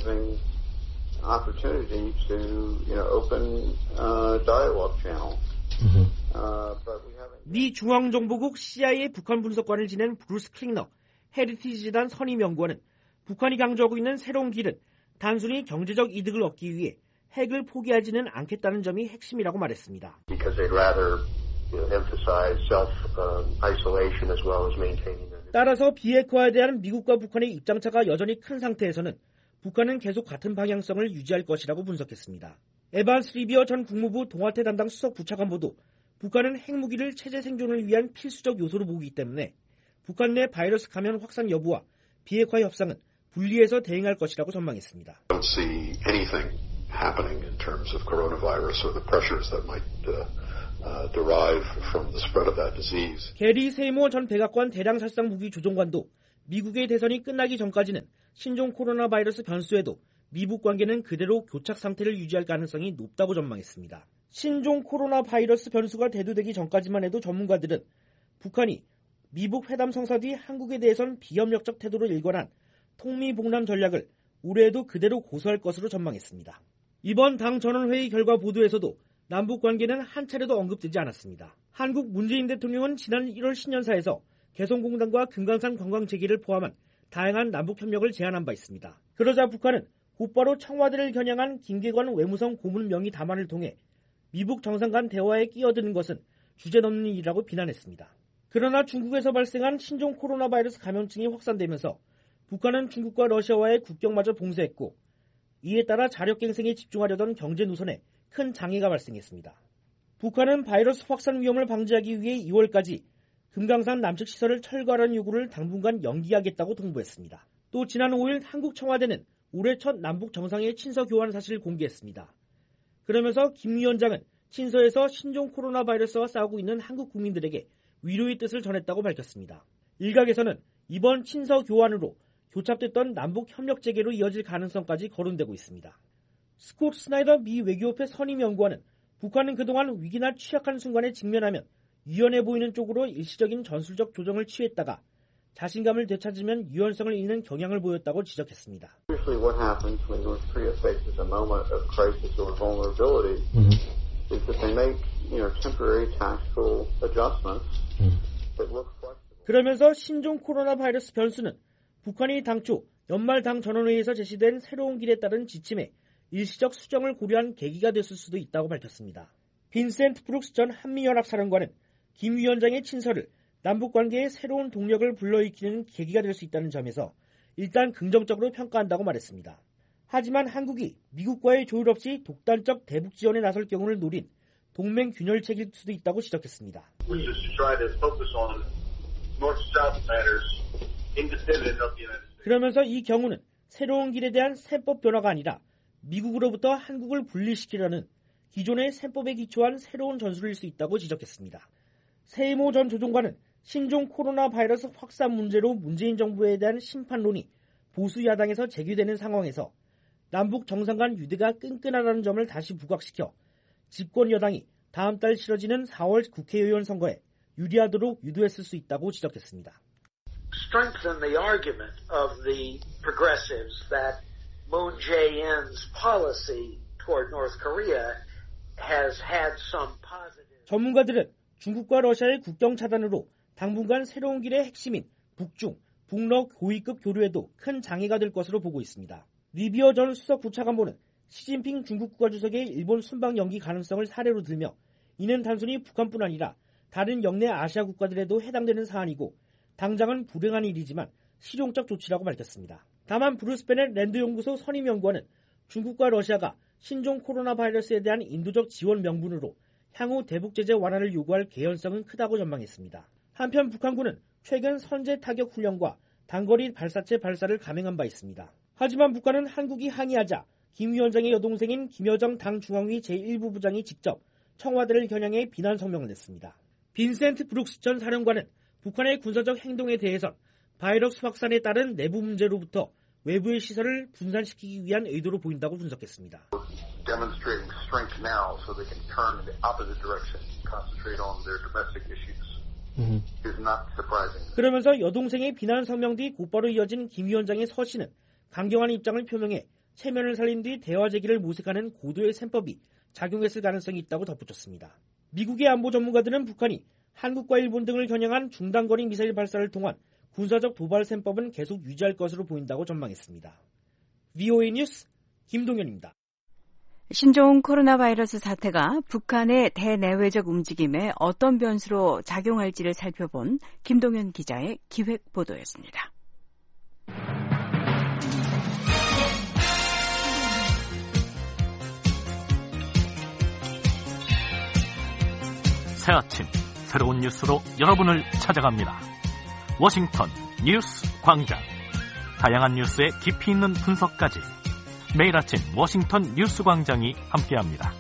opportunity to, open dialogue channel 미 중앙정보국 CIA 북한 분석관을 지낸 브루스 클링너 헤리티지 재단 선임 연구원은 북한이 강조하고 있는 새로운 길은 단순히 경제적 이득을 얻기 위해 핵을 포기하지는 않겠다는 점이 핵심이라고 말했습니다. 따라서 비핵화에 대한 미국과 북한의 입장차가 여전히 큰 상태에서는 북한은 계속 같은 방향성을 유지할 것이라고 분석했습니다. 에반스 리비어 전 국무부 동아태 담당 수석 부차관보도 북한은 핵무기를 체제 생존을 위한 필수적 요소로 보기 때문에 북한 내 바이러스 감염 확산 여부와 비핵화 협상은 분리해서 대응할 것이라고 전망했습니다. happening in terms of coronavirus or the pressures that might derive from the spread of that disease. 게리 세이모 전 백악관 대량살상 무기 조종관도 미국의 대선이 끝나기 전까지는 신종 코로나 바이러스 변수에도 미북 관계는 그대로 교착 상태를 유지할 가능성이 높다고 전망했습니다. 신종 코로나 바이러스 변수가 대두되기 전까지만 해도 전문가들은 북한이 미북 회담 성사 뒤 한국에 대해선 비협력적 태도를 일관한 통미봉남 전략을 올해에도 그대로 고수할 것으로 전망했습니다. 이번 당 전원회의 결과 보도에서도 남북 관계는 한 차례도 언급되지 않았습니다. 한국 문재인 대통령은 지난 1월 신년사에서 개성공단과 금강산 관광 재개를 포함한 다양한 남북 협력을 제안한 바 있습니다. 그러자 북한은 곧바로 청와대를 겨냥한 김계관 외무성 고문 명의 담화를 통해 미북 정상 간 대화에 끼어드는 것은 주제넘는 일이라고 비난했습니다. 그러나 중국에서 발생한 신종 코로나 바이러스 감염증이 확산되면서 북한은 중국과 러시아와의 국경마저 봉쇄했고 이에 따라 자력갱생에 집중하려던 경제 노선에 큰 장애가 발생했습니다. 북한은 바이러스 확산 위험을 방지하기 위해 2월까지 금강산 남측 시설을 철거하라는 요구를 당분간 연기하겠다고 통보했습니다. 또 지난 5일 한국 청와대는 올해 첫 남북 정상회의 친서 교환 사실을 공개했습니다. 그러면서 김 위원장은 친서에서 신종 코로나 바이러스와 싸우고 있는 한국 국민들에게 위로의 뜻을 전했다고 밝혔습니다. 일각에서는 이번 친서 교환으로 교착됐던 남북 협력 재개로 이어질 가능성까지 거론되고 있습니다. 스콧 스나이더 미 외교협회 선임 연구원은 북한은 그동안 위기나 취약한 순간에 직면하면 유연해 보이는 쪽으로 일시적인 전술적 조정을 취했다가 자신감을 되찾으면 유연성을 잃는 경향을 보였다고 지적했습니다. 그러면서 신종 코로나 바이러스 변수는 북한이 당초 연말 당 전원회의에서 제시된 새로운 길에 따른 지침에 일시적 수정을 고려한 계기가 됐을 수도 있다고 밝혔습니다. 빈센트 브룩스 전 한미연합사령관은 김 위원장의 친서를 남북관계의 새로운 동력을 불러일으키는 계기가 될 수 있다는 점에서 일단 긍정적으로 평가한다고 말했습니다. 하지만 한국이 미국과의 조율 없이 독단적 대북 지원에 나설 경우를 노린 동맹 균열책일 수도 있다고 지적했습니다. 그러면서 이 경우는 새로운 길에 대한 셈법 변화가 아니라 미국으로부터 한국을 분리시키려는 기존의 셈법에 기초한 새로운 전술일 수 있다고 지적했습니다. 세이모 전 조종관은 신종 코로나 바이러스 확산 문제로 문재인 정부에 대한 심판론이 보수 야당에서 제기되는 상황에서 남북 정상 간 유대가 끈끈하다는 점을 다시 부각시켜 집권 여당이 다음 달 치러지는 4월 국회의원 선거에 유리하도록 유도했을 수 있다고 지적했습니다. Strengthen the argument of the progressives that Moon Jae-in's policy toward North Korea has had some positive. 전문가들은 중국과 러시아의 국경 차단으로 당분간 새로운 길의 핵심인 북중, 북러 고위급 교류에도 큰 장애가 될 것으로 보고 있습니다. 리비어 전 수석 부차관보는 시진핑 중국 국가주석의 일본 순방 연기 가능성을 사례로 들며 이는 단순히 북한뿐 아니라 다른 영내 아시아 국가들에도 해당되는 사안이고 당장은 불행한 일이지만 실용적 조치라고 밝혔습니다. 다만 브루스 베넷 랜드연구소 선임연구원은 중국과 러시아가 신종 코로나 바이러스에 대한 인도적 지원 명분으로 향후 대북 제재 완화를 요구할 개연성은 크다고 전망했습니다. 한편 북한군은 최근 선제 타격 훈련과 단거리 발사체 발사를 감행한 바 있습니다. 하지만 북한은 한국이 항의하자 김 위원장의 여동생인 김여정 당 중앙위 제1부 부장이 직접 청와대를 겨냥해 비난 성명을 냈습니다. 빈센트 브룩스 전 사령관은 북한의 군사적 행동에 대해선 바이러스 확산에 따른 내부 문제로부터 외부의 시설을 분산시키기 위한 의도로 보인다고 분석했습니다. 그러면서 여동생의 비난 성명 뒤 곧바로 이어진 김 위원장의 서신은 강경한 입장을 표명해 체면을 살린 뒤 대화 제기를 모색하는 고도의 셈법이 작용했을 가능성이 있다고 덧붙였습니다. 미국의 안보 전문가들은 북한이 한국과 일본 등을 겨냥한 중단거리 미사일 발사를 통한 군사적 도발 셈법은 계속 유지할 것으로 보인다고 전망했습니다. VOA 뉴스 김동현입니다. 신종 코로나 바이러스 사태가 북한의 대내외적 움직임에 어떤 변수로 작용할지를 살펴본 김동현 기자의 기획 보도였습니다. 새 아침 새로운 뉴스로 여러분을 찾아갑니다. 워싱턴 뉴스 광장. 다양한 뉴스의 깊이 있는 분석까지 매일 아침 워싱턴 뉴스 광장이 함께합니다.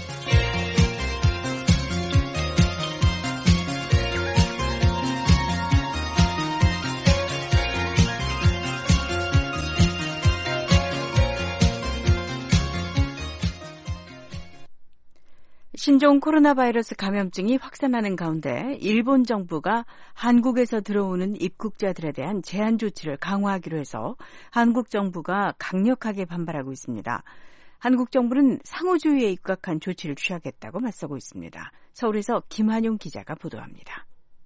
신종 코로나 바이러스 감염증이 확산하는 가운데 일본 정부가 한국에서 들어오는 입국자들에 대한 제한 조치를 강화하기로 해서 한국 정부가 강력하게 반발하고 있습니다. 한국 정부는 상호주의에 입각한 조치를 취하겠다고 맞서고 있습니다. 서울에서 김한용 기자가 보도합니다.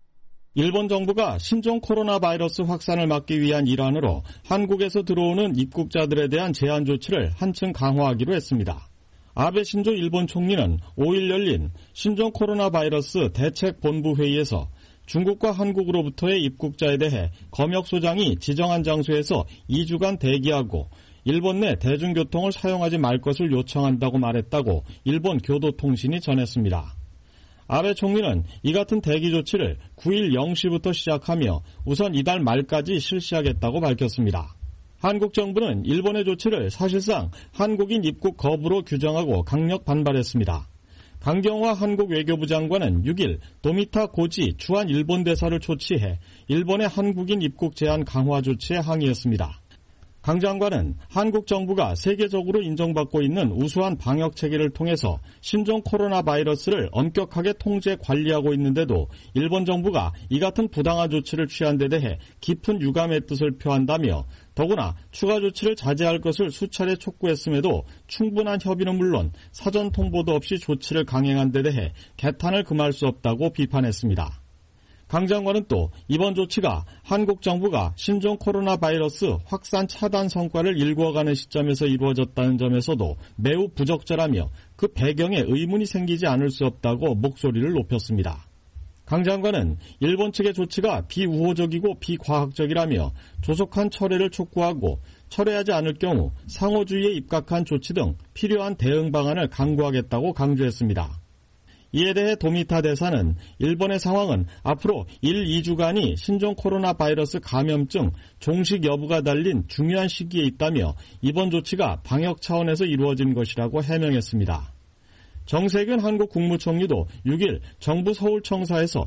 일본 정부가 신종 코로나 바이러스 확산을 막기 위한 일환으로 한국에서 들어오는 입국자들에 대한 제한 조치를 한층 강화하기로 했습니다. 아베 신조 일본 총리는 5일 열린 신종 코로나 바이러스 대책본부 회의에서 중국과 한국으로부터의 입국자에 대해 검역소장이 지정한 장소에서 2주간 대기하고 일본 내 대중교통을 사용하지 말 것을 요청한다고 말했다고 일본 교도통신이 전했습니다. 아베 총리는 이 같은 대기 조치를 9일 0시부터 시작하며 우선 이달 말까지 실시하겠다고 밝혔습니다. 한국 정부는 일본의 조치를 사실상 한국인 입국 거부로 규정하고 강력 반발했습니다. 강경화 한국 외교부 장관은 6일 도미타 고지 주한 일본 대사를 초치해 일본의 한국인 입국 제한 강화 조치에 항의했습니다. 강 장관은 한국 정부가 세계적으로 인정받고 있는 우수한 방역 체계를 통해서 신종 코로나 바이러스를 엄격하게 통제 관리하고 있는데도 일본 정부가 이 같은 부당한 조치를 취한 데 대해 깊은 유감의 뜻을 표한다며 더구나 추가 조치를 자제할 것을 수차례 촉구했음에도 충분한 협의는 물론 사전 통보도 없이 조치를 강행한 데 대해 개탄을 금할 수 없다고 비판했습니다. 강 장관은 또 이번 조치가 한국 정부가 신종 코로나 바이러스 확산 차단 성과를 일궈가는 시점에서 이루어졌다는 점에서도 매우 부적절하며 그 배경에 의문이 생기지 않을 수 없다고 목소리를 높였습니다. 강 장관은 일본 측의 조치가 비우호적이고 비과학적이라며 조속한 철회를 촉구하고 철회하지 않을 경우 상호주의에 입각한 조치 등 필요한 대응 방안을 강구하겠다고 강조했습니다. 이에 대해 도미타 대사는 일본의 상황은 앞으로 1, 2주간이 신종 코로나 바이러스 감염증 종식 여부가 달린 중요한 시기에 있다며 이번 조치가 방역 차원에서 이루어진 것이라고 해명했습니다. 정세균 한국 국무총리도 6일 정부 서울청사에서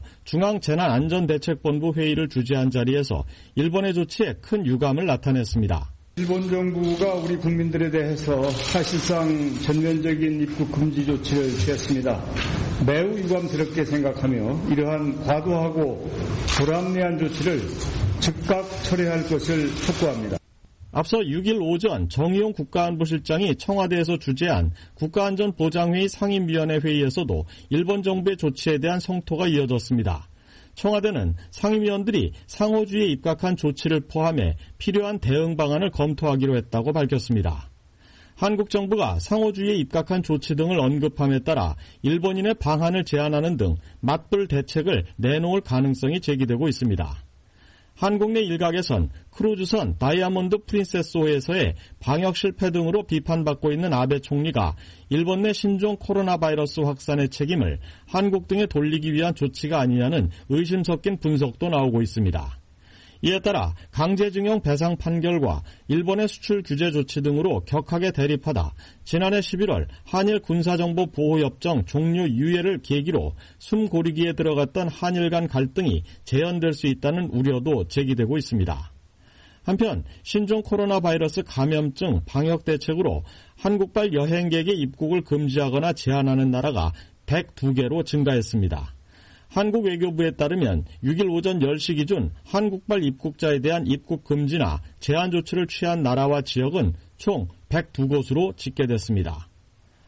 중앙재난안전대책본부 회의를 주재한 자리에서 일본의 조치에 큰 유감을 나타냈습니다. 일본 정부가 우리 국민들에 대해서 사실상 전면적인 입국 금지 조치를 취했습니다. 매우 유감스럽게 생각하며 이러한 과도하고 불합리한 조치를 즉각 철회할 것을 촉구합니다. 앞서 6일 오전 정의용 국가안보실장이 청와대에서 주재한 국가안전보장회의 상임위원회 회의에서도 일본 정부의 조치에 대한 성토가 이어졌습니다. 청와대는 상임위원들이 상호주의에 입각한 조치를 포함해 필요한 대응 방안을 검토하기로 했다고 밝혔습니다. 한국 정부가 상호주의에 입각한 조치 등을 언급함에 따라 일본인의 방한을 제한하는 등 맞불 대책을 내놓을 가능성이 제기되고 있습니다. 한국 내 일각에선 크루즈선 다이아몬드 프린세스호에서의 방역 실패 등으로 비판받고 있는 아베 총리가 일본 내 신종 코로나 바이러스 확산의 책임을 한국 등에 돌리기 위한 조치가 아니냐는 의심 섞인 분석도 나오고 있습니다. 이에 따라 강제징용 배상 판결과 일본의 수출 규제 조치 등으로 격하게 대립하다 지난해 11월 한일 군사정보 보호협정 종료 유예를 계기로 숨고르기에 들어갔던 한일 간 갈등이 재현될 수 있다는 우려도 제기되고 있습니다. 한편 신종 코로나 바이러스 감염증 방역 대책으로 한국발 여행객의 입국을 금지하거나 제한하는 나라가 102개로 증가했습니다. 한국 외교부에 따르면 6일 오전 10시 기준 한국발 입국자에 대한 입국 금지나 제한 조치를 취한 나라와 지역은 총 102곳으로 집계됐습니다.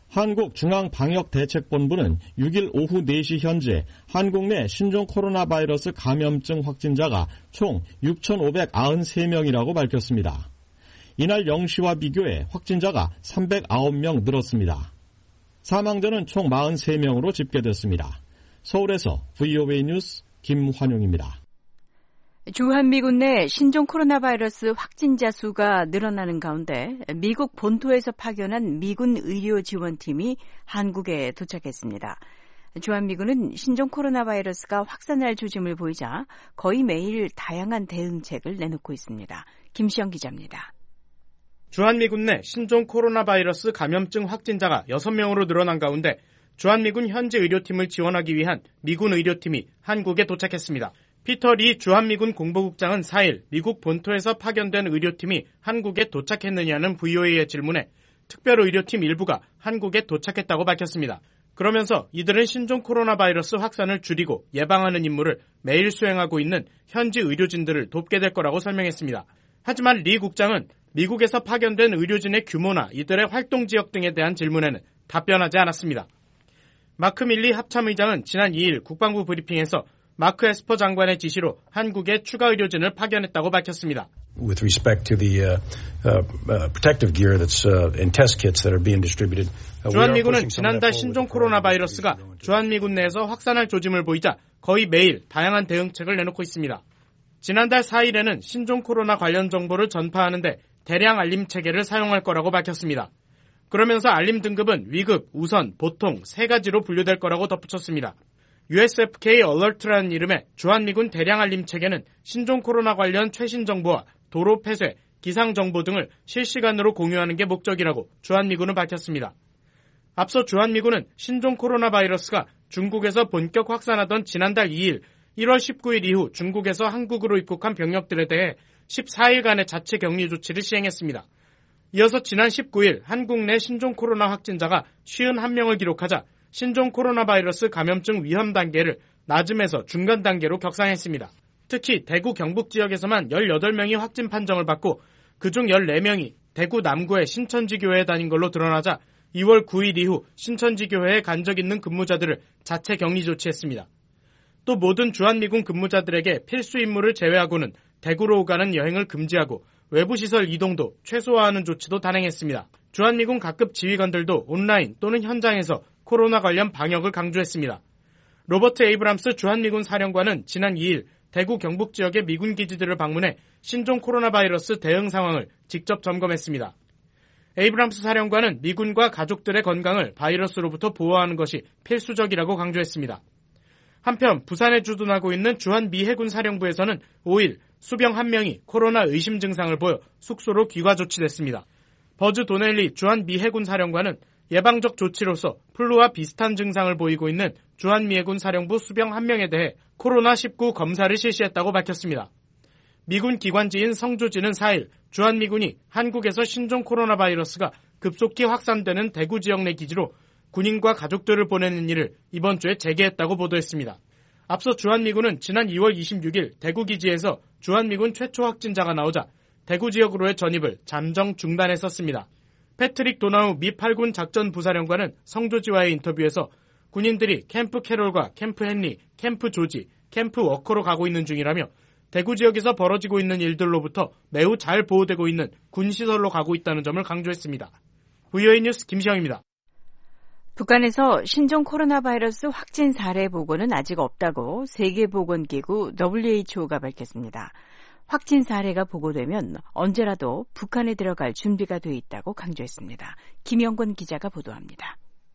한국중앙방역대책본부는 6일 오후 4시 현재 한국 내 신종 코로나 바이러스 감염증 확진자가 총 6,593명이라고 밝혔습니다. 이날 0시와 비교해 확진자가 309명 늘었습니다. 사망자는 총 43명으로 집계됐습니다. 서울에서 VOA 뉴스 김환용입니다. 주한미군 내 신종 코로나 바이러스 확진자 수가 늘어나는 가운데 미국 본토에서 파견한 미군 의료 지원팀이 한국에 도착했습니다. 주한미군은 신종 코로나 바이러스가 확산할 조짐을 보이자 거의 매일 다양한 대응책을 내놓고 있습니다. 김시영 기자입니다. 주한미군 내 신종 코로나 바이러스 감염증 확진자가 6명으로 늘어난 가운데 주한미군 현지 의료팀을 지원하기 위한 미군 의료팀이 한국에 도착했습니다. 피터 리 주한미군 공보국장은 4일 미국 본토에서 파견된 의료팀이 한국에 도착했느냐는 VOA의 질문에 특별의료팀 일부가 한국에 도착했다고 밝혔습니다. 그러면서 이들은 신종 코로나 바이러스 확산을 줄이고 예방하는 임무를 매일 수행하고 있는 현지 의료진들을 돕게 될 거라고 설명했습니다. 하지만 리 국장은 미국에서 파견된 의료진의 규모나 이들의 활동 지역 등에 대한 질문에는 답변하지 않았습니다. 마크 밀리 합참의장은 지난 2일 국방부 브리핑에서 마크 에스퍼 장관의 지시로 한국에 추가 의료진을 파견했다고 밝혔습니다. With respect to the protective gear that's in test kits that are being distributed. 주한미군은 지난달 신종 코로나 바이러스가 주한미군 내에서 확산할 조짐을 보이자 거의 매일 다양한 대응책을 내놓고 있습니다. 지난달 4일에는 신종 코로나 관련 정보를 전파하는데 대량 알림 체계를 사용할 거라고 밝혔습니다. 그러면서 알림 등급은 위급, 우선, 보통 3가지로 분류될 거라고 덧붙였습니다. USFK 얼러트라는 이름의 주한미군 대량 알림 체계는 신종 코로나 관련 최신 정보와 도로 폐쇄, 기상 정보 등을 실시간으로 공유하는 게 목적이라고 주한미군은 밝혔습니다. 앞서 주한미군은 신종 코로나 바이러스가 중국에서 본격 확산하던 지난달 2일 1월 19일 이후 중국에서 한국으로 입국한 병력들에 대해 14일간의 자체 격리 조치를 시행했습니다. 이어서 지난 19일 한국 내 신종 코로나 확진자가 51명을 기록하자 신종 코로나 바이러스 감염증 위험 단계를 낮음에서 중간 단계로 격상했습니다. 특히 대구 경북 지역에서만 18명이 확진 판정을 받고 그중 14명이 대구 남구의 신천지 교회에 다닌 걸로 드러나자 2월 9일 이후 신천지 교회에 간 적 있는 근무자들을 자체 격리 조치했습니다. 또 모든 주한미군 근무자들에게 필수 임무를 제외하고는 대구로 오가는 여행을 금지하고 외부시설 이동도 최소화하는 조치도 단행했습니다. 주한미군 각급 지휘관들도 온라인 또는 현장에서 코로나 관련 방역을 강조했습니다. 로버트 에이브람스 주한미군 사령관은 지난 2일 대구 경북 지역의 미군 기지들을 방문해 신종 코로나 바이러스 대응 상황을 직접 점검했습니다. 에이브람스 사령관은 미군과 가족들의 건강을 바이러스로부터 보호하는 것이 필수적이라고 강조했습니다. 한편 부산에 주둔하고 있는 주한미 해군 사령부에서는 5일 수병 1명이 코로나 의심 증상을 보여 숙소로 귀가 조치됐습니다. 버즈 도넬리 주한미 해군 사령관은 예방적 조치로서 플루와 비슷한 증상을 보이고 있는 주한미 해군 사령부 수병 1명에 대해 코로나19 검사를 실시했다고 밝혔습니다. 미군 기관지인 성조지는 4일 주한미군이 한국에서 신종 코로나 바이러스가 급속히 확산되는 대구 지역 내 기지로 군인과 가족들을 보내는 일을 이번 주에 재개했다고 보도했습니다. 앞서 주한미군은 지난 2월 26일 대구 기지에서 주한미군 최초 확진자가 나오자 대구 지역으로의 전입을 잠정 중단했었습니다. 패트릭 도나우 미 8군 작전부사령관은 성조지와의 인터뷰에서 군인들이 캠프 캐롤과 캠프 헨리, 캠프 조지, 캠프 워커로 가고 있는 중이라며 대구 지역에서 벌어지고 있는 일들로부터 매우 잘 보호되고 있는 군시설로 가고 있다는 점을 강조했습니다. VOA 뉴스 김시영입니다. 북한에서 신종 코로나 바이러스 확진 사례 보고는 아직 없다고 세계보건기구 WHO가 밝혔습니다. 확진 사례가 보고되면 언제라도 북한에 들어갈 준비가 돼 있다고 강조했습니다. 김영권 기자가 보도합니다.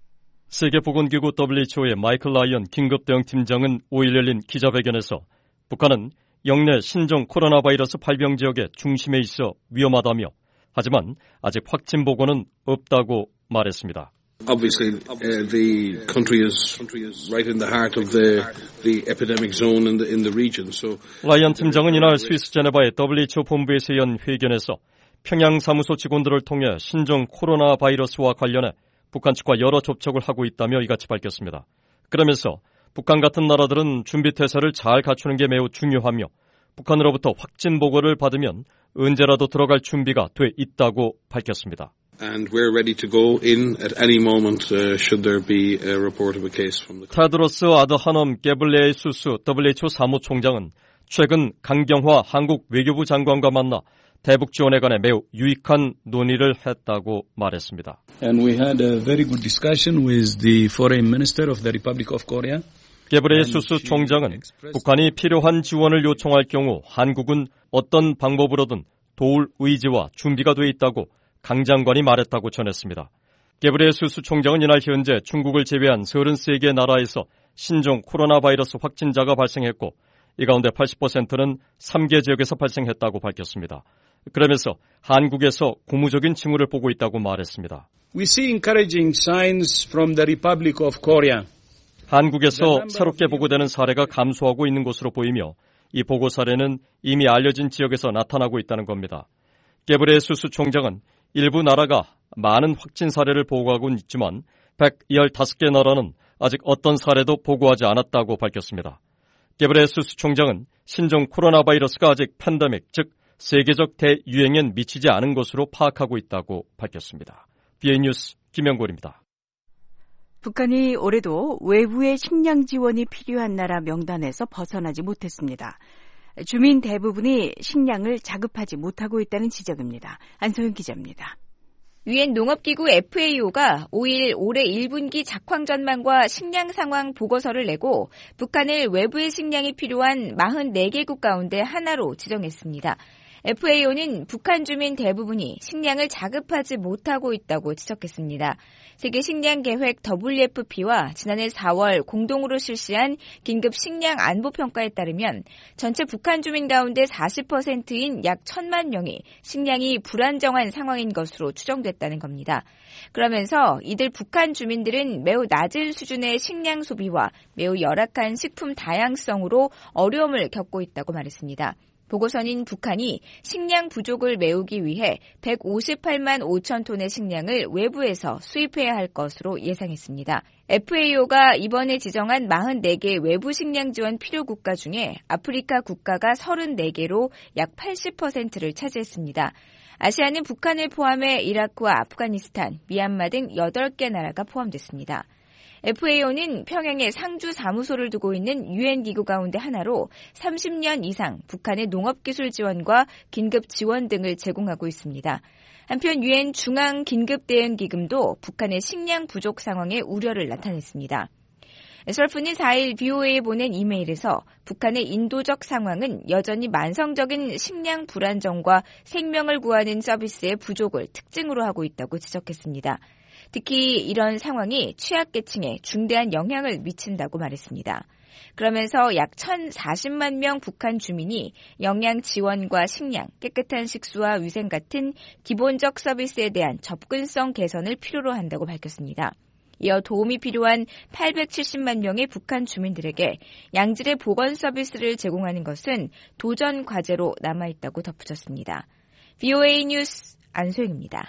세계보건기구 WHO의 마이클 라이언 긴급대응팀장은 5일 열린 기자회견에서 북한은 영내 신종 코로나 바이러스 발병 지역의 중심에 있어 위험하다며 하지만 아직 확진 보고는 없다고 말했습니다. Obviously, the country is right in the heart of the epidemic zone in the region. So, 라이언 팀장은 이날 스위스 제네바의 WHO 본부에서 연 회견에서 평양 사무소 직원들을 통해 신종 코로나 바이러스와 관련해 북한 측과 여러 접촉을 하고 있다며 이같이 밝혔습니다. 그러면서 북한 같은 나라들은 준비태세를 잘 갖추는 게 매우 중요하며 북한으로부터 확진 보고를 받으면 언제라도 들어갈 준비가 돼 있다고 밝혔습니다. And we're ready to go in at any moment should there be a report of a case from the 테드로스 아드하놈 게브레예수스 WHO 사무총장은 최근 강경화 한국 외교부 장관과 만나 대북 지원에 관해 매우 유익한 논의를 했다고 말했습니다. And we had a very good discussion with the Foreign Minister of the Republic of Korea. 게브레예수스 총장은 북한이 필요한 지원을 요청할 경우 한국은 어떤 방법으로든 도울 의지와 준비가 돼 있다고 강 장관이 말했다고 전했습니다. 게브레예수스 총장은 이날 현재 중국을 제외한 33개 나라에서 신종 코로나 바이러스 확진자가 발생했고 이 가운데 80%는 3개 지역에서 발생했다고 밝혔습니다. 그러면서 한국에서 고무적인 징후를 보고 있다고 말했습니다. We see encouraging signs from the Republic of Korea. 한국에서 새롭게 보고되는 사례가 감소하고 있는 것으로 보이며 이 보고 사례는 이미 알려진 지역에서 나타나고 있다는 겁니다. 게브레예수스 총장은 일부 나라가 많은 확진 사례를 보고하고 있지만 115개 나라는 아직 어떤 사례도 보고하지 않았다고 밝혔습니다. 게브레예수스 총장은 신종 코로나 바이러스가 아직 팬데믹, 즉 세계적 대유행엔 미치지 않은 것으로 파악하고 있다고 밝혔습니다. BA 뉴스 김영골입니다. 북한이 올해도 외부의 식량 지원이 필요한 나라 명단에서 벗어나지 못했습니다. 주민 대부분이 식량을 자급하지 못하고 있다는 지적입니다. 안소영 기자입니다. 유엔 농업기구 FAO가 5일 올해 1분기 작황 전망과 식량 상황 보고서를 내고 북한을 외부의 식량이 필요한 44개국 가운데 하나로 지정했습니다. FAO는 북한 주민 대부분이 식량을 자급하지 못하고 있다고 지적했습니다. 세계식량계획 WFP와 지난해 4월 공동으로 실시한 긴급 식량 안보 평가에 따르면 전체 북한 주민 가운데 40%인 약 1,000만 명이 식량이 불안정한 상황인 것으로 추정됐다는 겁니다. 그러면서 이들 북한 주민들은 매우 낮은 수준의 식량 소비와 매우 열악한 식품 다양성으로 어려움을 겪고 있다고 말했습니다. 보고서는 북한이 식량 부족을 메우기 위해 158만 5천 톤의 식량을 외부에서 수입해야 할 것으로 예상했습니다. FAO가 이번에 지정한 44개 외부 식량 지원 필요 국가 중에 아프리카 국가가 34개로 약 80%를 차지했습니다. 아시아는 북한을 포함해 이라크와 아프가니스탄, 미얀마 등 8개 나라가 포함됐습니다. FAO는 평양에 상주 사무소를 두고 있는 유엔 기구 가운데 하나로 30년 이상 북한의 농업기술 지원과 긴급 지원 등을 제공하고 있습니다. 한편 유엔 중앙긴급대응기금도 북한의 식량 부족 상황에 우려를 나타냈습니다. 설프는 4일 BOA에 보낸 이메일에서 북한의 인도적 상황은 여전히 만성적인 식량 불안정과 생명을 구하는 서비스의 부족을 특징으로 하고 있다고 지적했습니다. 특히 이런 상황이 취약계층에 중대한 영향을 미친다고 말했습니다. 그러면서 약 1,040만 명 북한 주민이 영양 지원과 식량, 깨끗한 식수와 위생 같은 기본적 서비스에 대한 접근성 개선을 필요로 한다고 밝혔습니다. 이어 도움이 필요한 870만 명의 북한 주민들에게 양질의 보건 서비스를 제공하는 것은 도전 과제로 남아있다고 덧붙였습니다. VOA 뉴스 안소영입니다.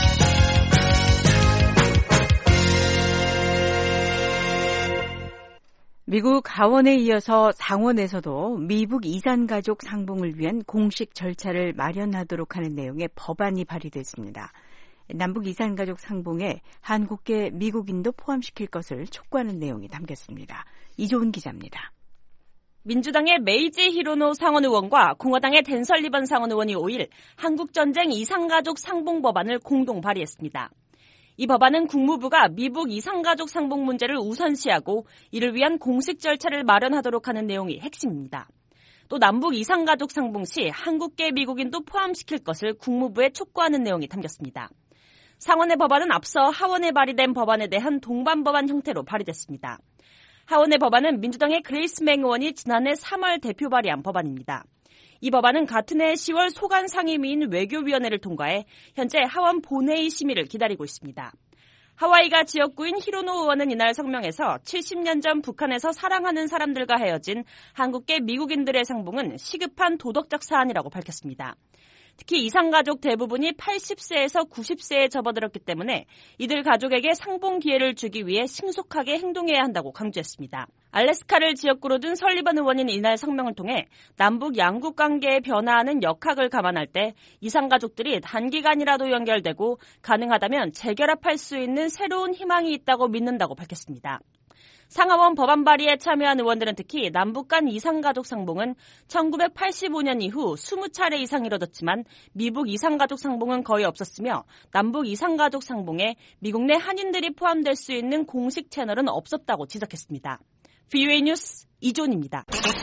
미국 하원에 이어서 상원에서도 미북 이산가족 상봉을 위한 공식 절차를 마련하도록 하는 내용의 법안이 발의됐습니다. 남북 이산가족 상봉에 한국계 미국인도 포함시킬 것을 촉구하는 내용이 담겼습니다. 이조은 기자입니다. 민주당의 메이지 히로노 상원 의원과 공화당의 댄 설리번 상원 의원이 5일 한국전쟁 이산가족 상봉 법안을 공동 발의했습니다. 이 법안은 국무부가 미북 이산가족 상봉 문제를 우선시하고 이를 위한 공식 절차를 마련하도록 하는 내용이 핵심입니다. 또 남북 이산가족 상봉 시 한국계 미국인도 포함시킬 것을 국무부에 촉구하는 내용이 담겼습니다. 상원의 법안은 앞서 하원에 발의된 법안에 대한 동반 법안 형태로 발의됐습니다. 하원의 법안은 민주당의 그레이스 맹 의원이 지난해 3월 대표 발의한 법안입니다. 이 법안은 같은 해 10월 소관 상임위인 외교위원회를 통과해 현재 하원 본회의 심의를 기다리고 있습니다. 하와이가 지역구인 히로노 의원은 이날 성명에서 70년 전 북한에서 사랑하는 사람들과 헤어진 한국계 미국인들의 상봉은 시급한 도덕적 사안이라고 밝혔습니다. 특히 이산가족 대부분이 80세에서 90세에 접어들었기 때문에 이들 가족에게 상봉 기회를 주기 위해 신속하게 행동해야 한다고 강조했습니다. 알래스카를 지역구로 둔 설리번 의원인 이날 성명을 통해 남북 양국 관계의 변화하는 역학을 감안할 때 이산가족들이 단기간이라도 연결되고 가능하다면 재결합할 수 있는 새로운 희망이 있다고 믿는다고 밝혔습니다. 상하원 법안 발의에 참여한 의원들은 특히 남북 간 이산가족 상봉은 1985년 이후 20차례 이상 이뤄졌지만 미북 이산가족 상봉은 거의 없었으며 남북 이산가족 상봉에 미국 내 한인들이 포함될 수 있는 공식 채널은 없었다고 지적했습니다. VOA 뉴스 이존입니다.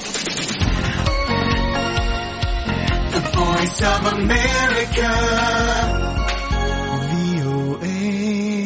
The Voice of America, VOA.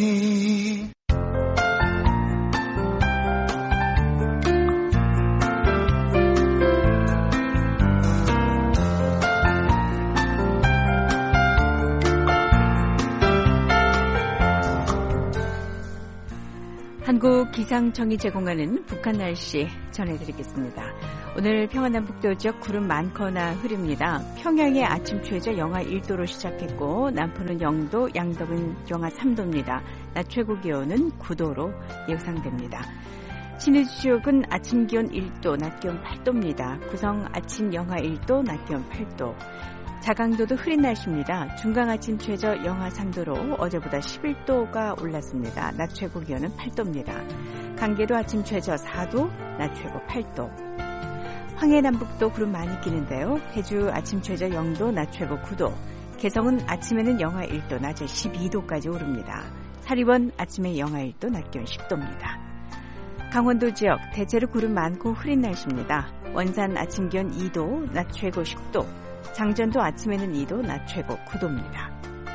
한국기상청이 제공하는 북한 날씨 전해드리겠습니다. 오늘 평안남북도 지역 구름 많거나 흐립니다. 평양의 아침 최저 영하 1도로 시작했고 남포는 0도, 양덕은 영하 3도입니다. 낮 최고 기온은 9도로 예상됩니다. 신의주 지역은 아침 기온 1도, 낮 기온 8도입니다. 구성 아침 영하 1도, 낮 기온 8도. 자강도도 흐린 날씨입니다. 중강 아침 최저 영하 3도로 어제보다 11도가 올랐습니다. 낮 최고 기온은 8도입니다. 강계도 아침 최저 4도, 낮 최고 8도. 황해남북도 구름 많이 끼는데요. 해주 아침 최저 0도, 낮 최고 9도. 개성은 아침에는 영하 1도, 낮에 12도까지 오릅니다. 사리원 아침에 영하 1도, 낮 기온 10도입니다. 강원도 지역 대체로 구름 많고 흐린 날씨입니다. 원산 아침 기온 2도, 낮 최고 10도. 장전도 아침에는 2도, 낮 최고 9도입니다.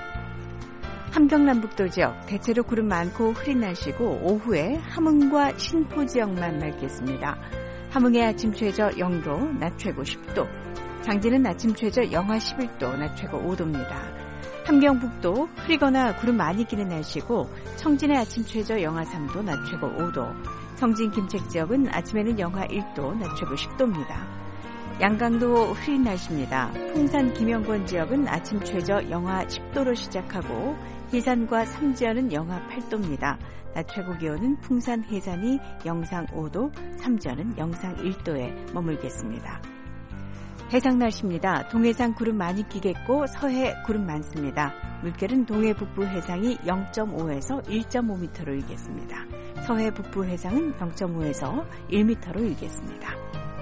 함경남북도 지역 대체로 구름 많고 흐린 날씨고 오후에 함흥과 신포 지역만 맑겠습니다. 함흥의 아침 최저 0도, 낮 최고 10도. 장진은 아침 최저 영하 11도, 낮 최고 5도입니다. 함경북도 흐리거나 구름 많이 끼는 날씨고 청진의 아침 최저 영하 3도, 낮 최고 5도. 청진 김책 지역은 아침에는 영하 1도, 낮 최고 10도입니다. 양강도 흐린 날씨입니다. 풍산 김영권 지역은 아침 최저 영하 10도로 시작하고 해산과 삼지연은 영하 8도입니다. 낮 최고 기온은 풍산 해산이 영상 5도, 삼지연은 영상 1도에 머물겠습니다. 해상 날씨입니다. 동해상 구름 많이 끼겠고 서해 구름 많습니다. 물결은 동해 북부 해상이 0.5에서 1.5m로 일겠습니다. 서해 북부 해상은 0.5에서 1m로 일겠습니다.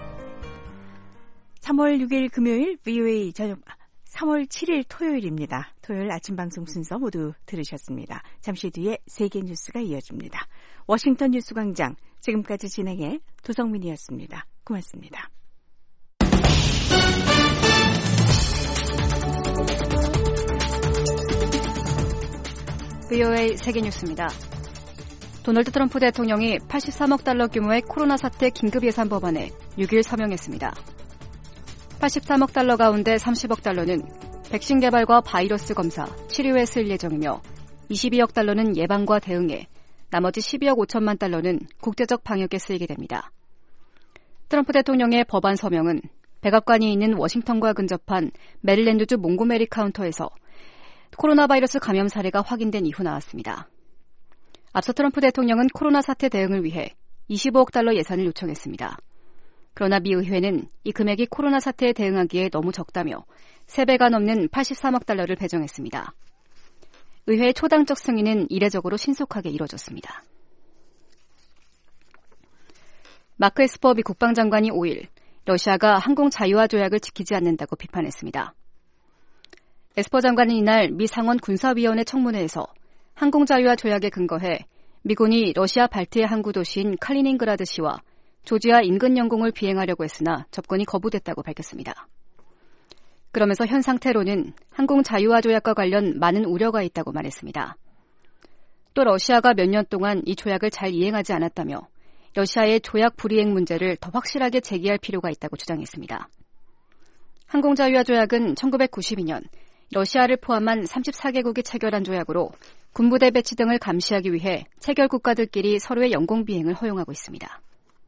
3월 6일 금요일 VOA 저녁 3월 7일 토요일입니다. 토요일 아침 방송 순서 모두 들으셨습니다. 잠시 뒤에 세계 뉴스가 이어집니다. 워싱턴 뉴스 광장 지금까지 진행해 도성민이었습니다. 고맙습니다. VOA 세계 뉴스입니다. 도널드 트럼프 대통령이 83억 달러 규모의 코로나 사태 긴급 예산 법안에 6일 서명했습니다. 83억 달러 가운데 30억 달러는 백신 개발과 바이러스 검사, 치료에 쓸 예정이며 22억 달러는 예방과 대응에, 나머지 12억 5천만 달러는 국제적 방역에 쓰이게 됩니다. 트럼프 대통령의 법안 서명은 백악관이 있는 워싱턴과 근접한 메릴랜드주 몽고메리 카운터에서 코로나 바이러스 감염 사례가 확인된 이후 나왔습니다. 앞서 트럼프 대통령은 코로나 사태 대응을 위해 25억 달러 예산을 요청했습니다. 그러나 미 의회는 이 금액이 코로나 사태에 대응하기에 너무 적다며 3배가 넘는 83억 달러를 배정했습니다. 의회의 초당적 승인은 이례적으로 신속하게 이뤄졌습니다. 마크 에스퍼 미 국방장관이 5일 러시아가 항공 자유화 조약을 지키지 않는다고 비판했습니다. 에스퍼 장관은 이날 미 상원 군사위원회 청문회에서 항공 자유화 조약에 근거해 미군이 러시아 발트해 항구 도시인 칼리닝그라드시와 조지아 인근 영공을 비행하려고 했으나 접근이 거부됐다고 밝혔습니다. 그러면서 현 상태로는 항공 자유화 조약과 관련 많은 우려가 있다고 말했습니다. 또 러시아가 몇 년 동안 이 조약을 잘 이행하지 않았다며 러시아의 조약 불이행 문제를 더 확실하게 제기할 필요가 있다고 주장했습니다. 항공 자유화 조약은 1992년 러시아를 포함한 34개국이 체결한 조약으로 군부대 배치 등을 감시하기 위해 체결 국가들끼리 서로의 영공 비행을 허용하고 있습니다.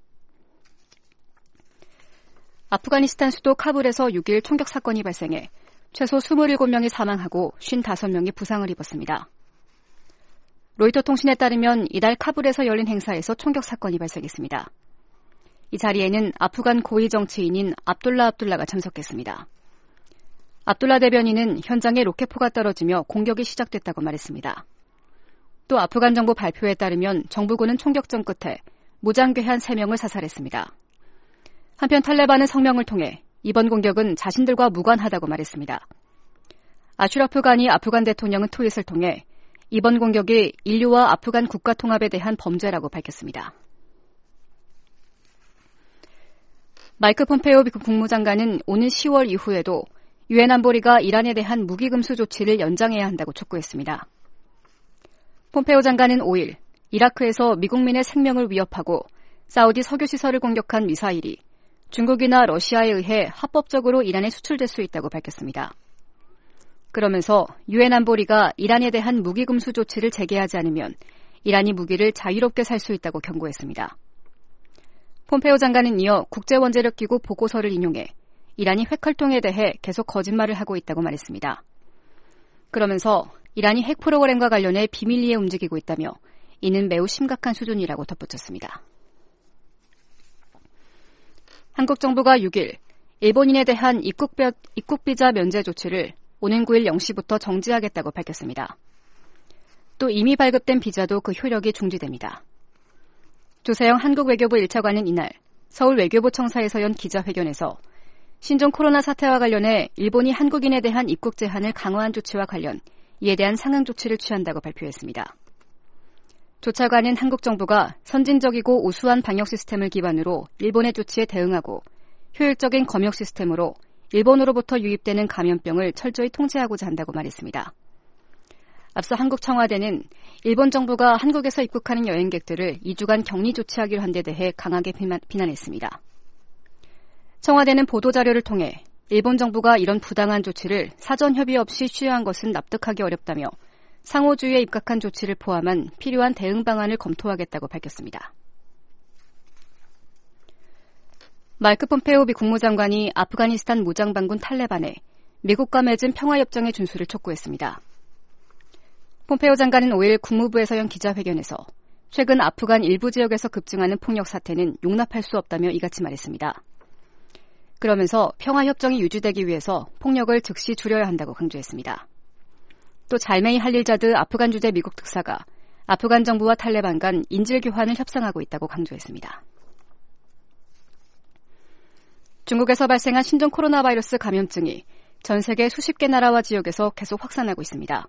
아프가니스탄 수도 카불에서 6일 총격 사건이 발생해 최소 27명이 사망하고 55명이 부상을 입었습니다. 로이터 통신에 따르면 이달 카불에서 열린 행사에서 총격 사건이 발생했습니다. 이 자리에는 아프간 고위 정치인인 압둘라가 참석했습니다. 압둘라 대변인은 현장에 로켓포가 떨어지며 공격이 시작됐다고 말했습니다. 또 아프간 정부 발표에 따르면 정부군은 총격전 끝에 무장괴한 3명을 사살했습니다. 한편 탈레반은 성명을 통해 이번 공격은 자신들과 무관하다고 말했습니다. 아슈라프 가니 아프간 대통령은 트윗을 통해 이번 공격이 인류와 아프간 국가 통합에 대한 범죄라고 밝혔습니다. 마이크 폼페이오 미국 국무장관은 오는 10월 이후에도 유엔 안보리가 이란에 대한 무기 금수 조치를 연장해야 한다고 촉구했습니다. 폼페이오 장관은 5일 이라크에서 미국민의 생명을 위협하고 사우디 석유시설을 공격한 미사일이 중국이나 러시아에 의해 합법적으로 이란에 수출될 수 있다고 밝혔습니다. 그러면서 유엔 안보리가 이란에 대한 무기 금수 조치를 재개하지 않으면 이란이 무기를 자유롭게 살 수 있다고 경고했습니다. 폼페이오 장관은 이어 국제원자력기구 보고서를 인용해 이란이 핵 활동에 대해 계속 거짓말을 하고 있다고 말했습니다. 그러면서 이란이 핵 프로그램과 관련해 비밀리에 움직이고 있다며 이는 매우 심각한 수준이라고 덧붙였습니다. 한국 정부가 6일 일본인에 대한 입국비자 면제 조치를 오는 9일 0시부터 정지하겠다고 밝혔습니다. 또 이미 발급된 비자도 그 효력이 중지됩니다. 조세영 한국 외교부 1차관은 이날 서울 외교부 청사에서 연 기자회견에서 신종 코로나 사태와 관련해 일본이 한국인에 대한 입국 제한을 강화한 조치와 관련 이에 대한 상응 조치를 취한다고 발표했습니다. 조 차관은 한국 정부가 선진적이고 우수한 방역 시스템을 기반으로 일본의 조치에 대응하고 효율적인 검역 시스템으로 일본으로부터 유입되는 감염병을 철저히 통제하고자 한다고 말했습니다. 앞서 한국 청와대는 일본 정부가 한국에서 입국하는 여행객들을 2주간 격리 조치하기로 한 데 대해 강하게 비난했습니다. 청와대는 보도자료를 통해 일본 정부가 이런 부당한 조치를 사전 협의 없이 취하한 것은 납득하기 어렵다며 상호주의에 입각한 조치를 포함한 필요한 대응 방안을 검토하겠다고 밝혔습니다. 마이크 폼페이오 미 국무장관이 아프가니스탄 무장반군 탈레반에 미국과 맺은 평화협정의 준수를 촉구했습니다. 폼페이오 장관은 5일 국무부에서 연 기자회견에서 최근 아프간 일부 지역에서 급증하는 폭력 사태는 용납할 수 없다며 이같이 말했습니다. 그러면서 평화협정이 유지되기 위해서 폭력을 즉시 줄여야 한다고 강조했습니다. 또 잘메이 할릴자드 아프간 주재 미국 특사가 아프간 정부와 탈레반 간 인질 교환을 협상하고 있다고 강조했습니다. 중국에서 발생한 신종 코로나 바이러스 감염증이 전 세계 수십 개 나라와 지역에서 계속 확산하고 있습니다.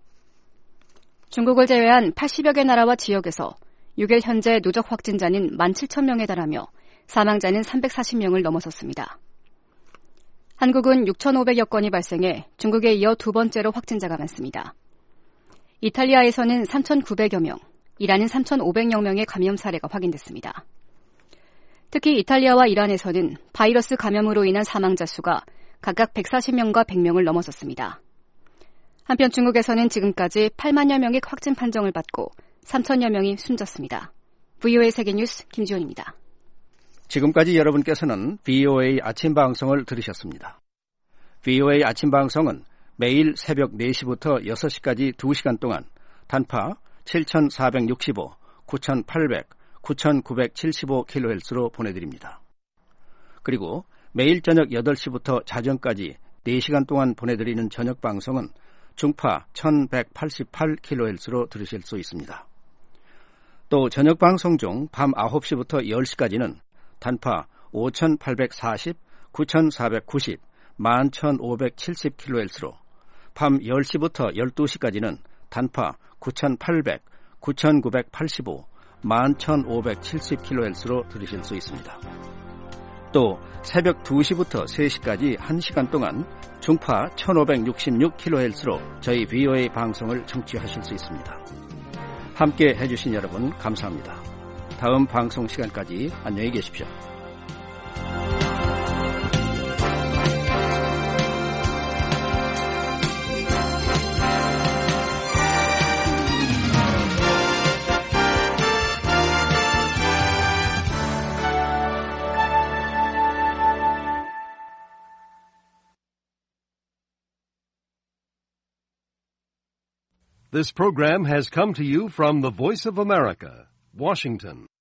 중국을 제외한 80여 개 나라와 지역에서 6일 현재 누적 확진자는 17,000명에 달하며 사망자는 340명을 넘어섰습니다. 한국은 6,500여 건이 발생해 중국에 이어 두 번째로 확진자가 많습니다. 이탈리아에서는 3,900여 명, 이란은 3,500여 명의 감염 사례가 확인됐습니다. 특히 이탈리아와 이란에서는 바이러스 감염으로 인한 사망자 수가 각각 140명과 100명을 넘어섰습니다. 한편 중국에서는 지금까지 8만여 명의 확진 판정을 받고 3천여 명이 숨졌습니다. VOA 세계뉴스 김지원입니다. 지금까지 여러분께서는 VOA 아침 방송을 들으셨습니다. VOA 아침 방송은 매일 새벽 4시부터 6시까지 2시간 동안 단파 7,465, 9,800, 9,975kHz로 보내드립니다. 그리고 매일 저녁 8시부터 자정까지 4시간 동안 보내드리는 저녁 방송은 중파 1188kHz로 들으실 수 있습니다. 또 저녁 방송 중 밤 9시부터 10시까지는 단파 5840, 9490, 11570kHz로 밤 10시부터 12시까지는 단파 9800, 9985, 11570kHz로 들으실 수 있습니다. 또 새벽 2시부터 3시까지 1시간 동안 중파 1566kHz로 저희 VOA 방송을 청취하실 수 있습니다. 함께 해주신 여러분 감사합니다. 다음 방송 시간까지 안녕히 계십시오. This program has come to you from the Voice of America, Washington.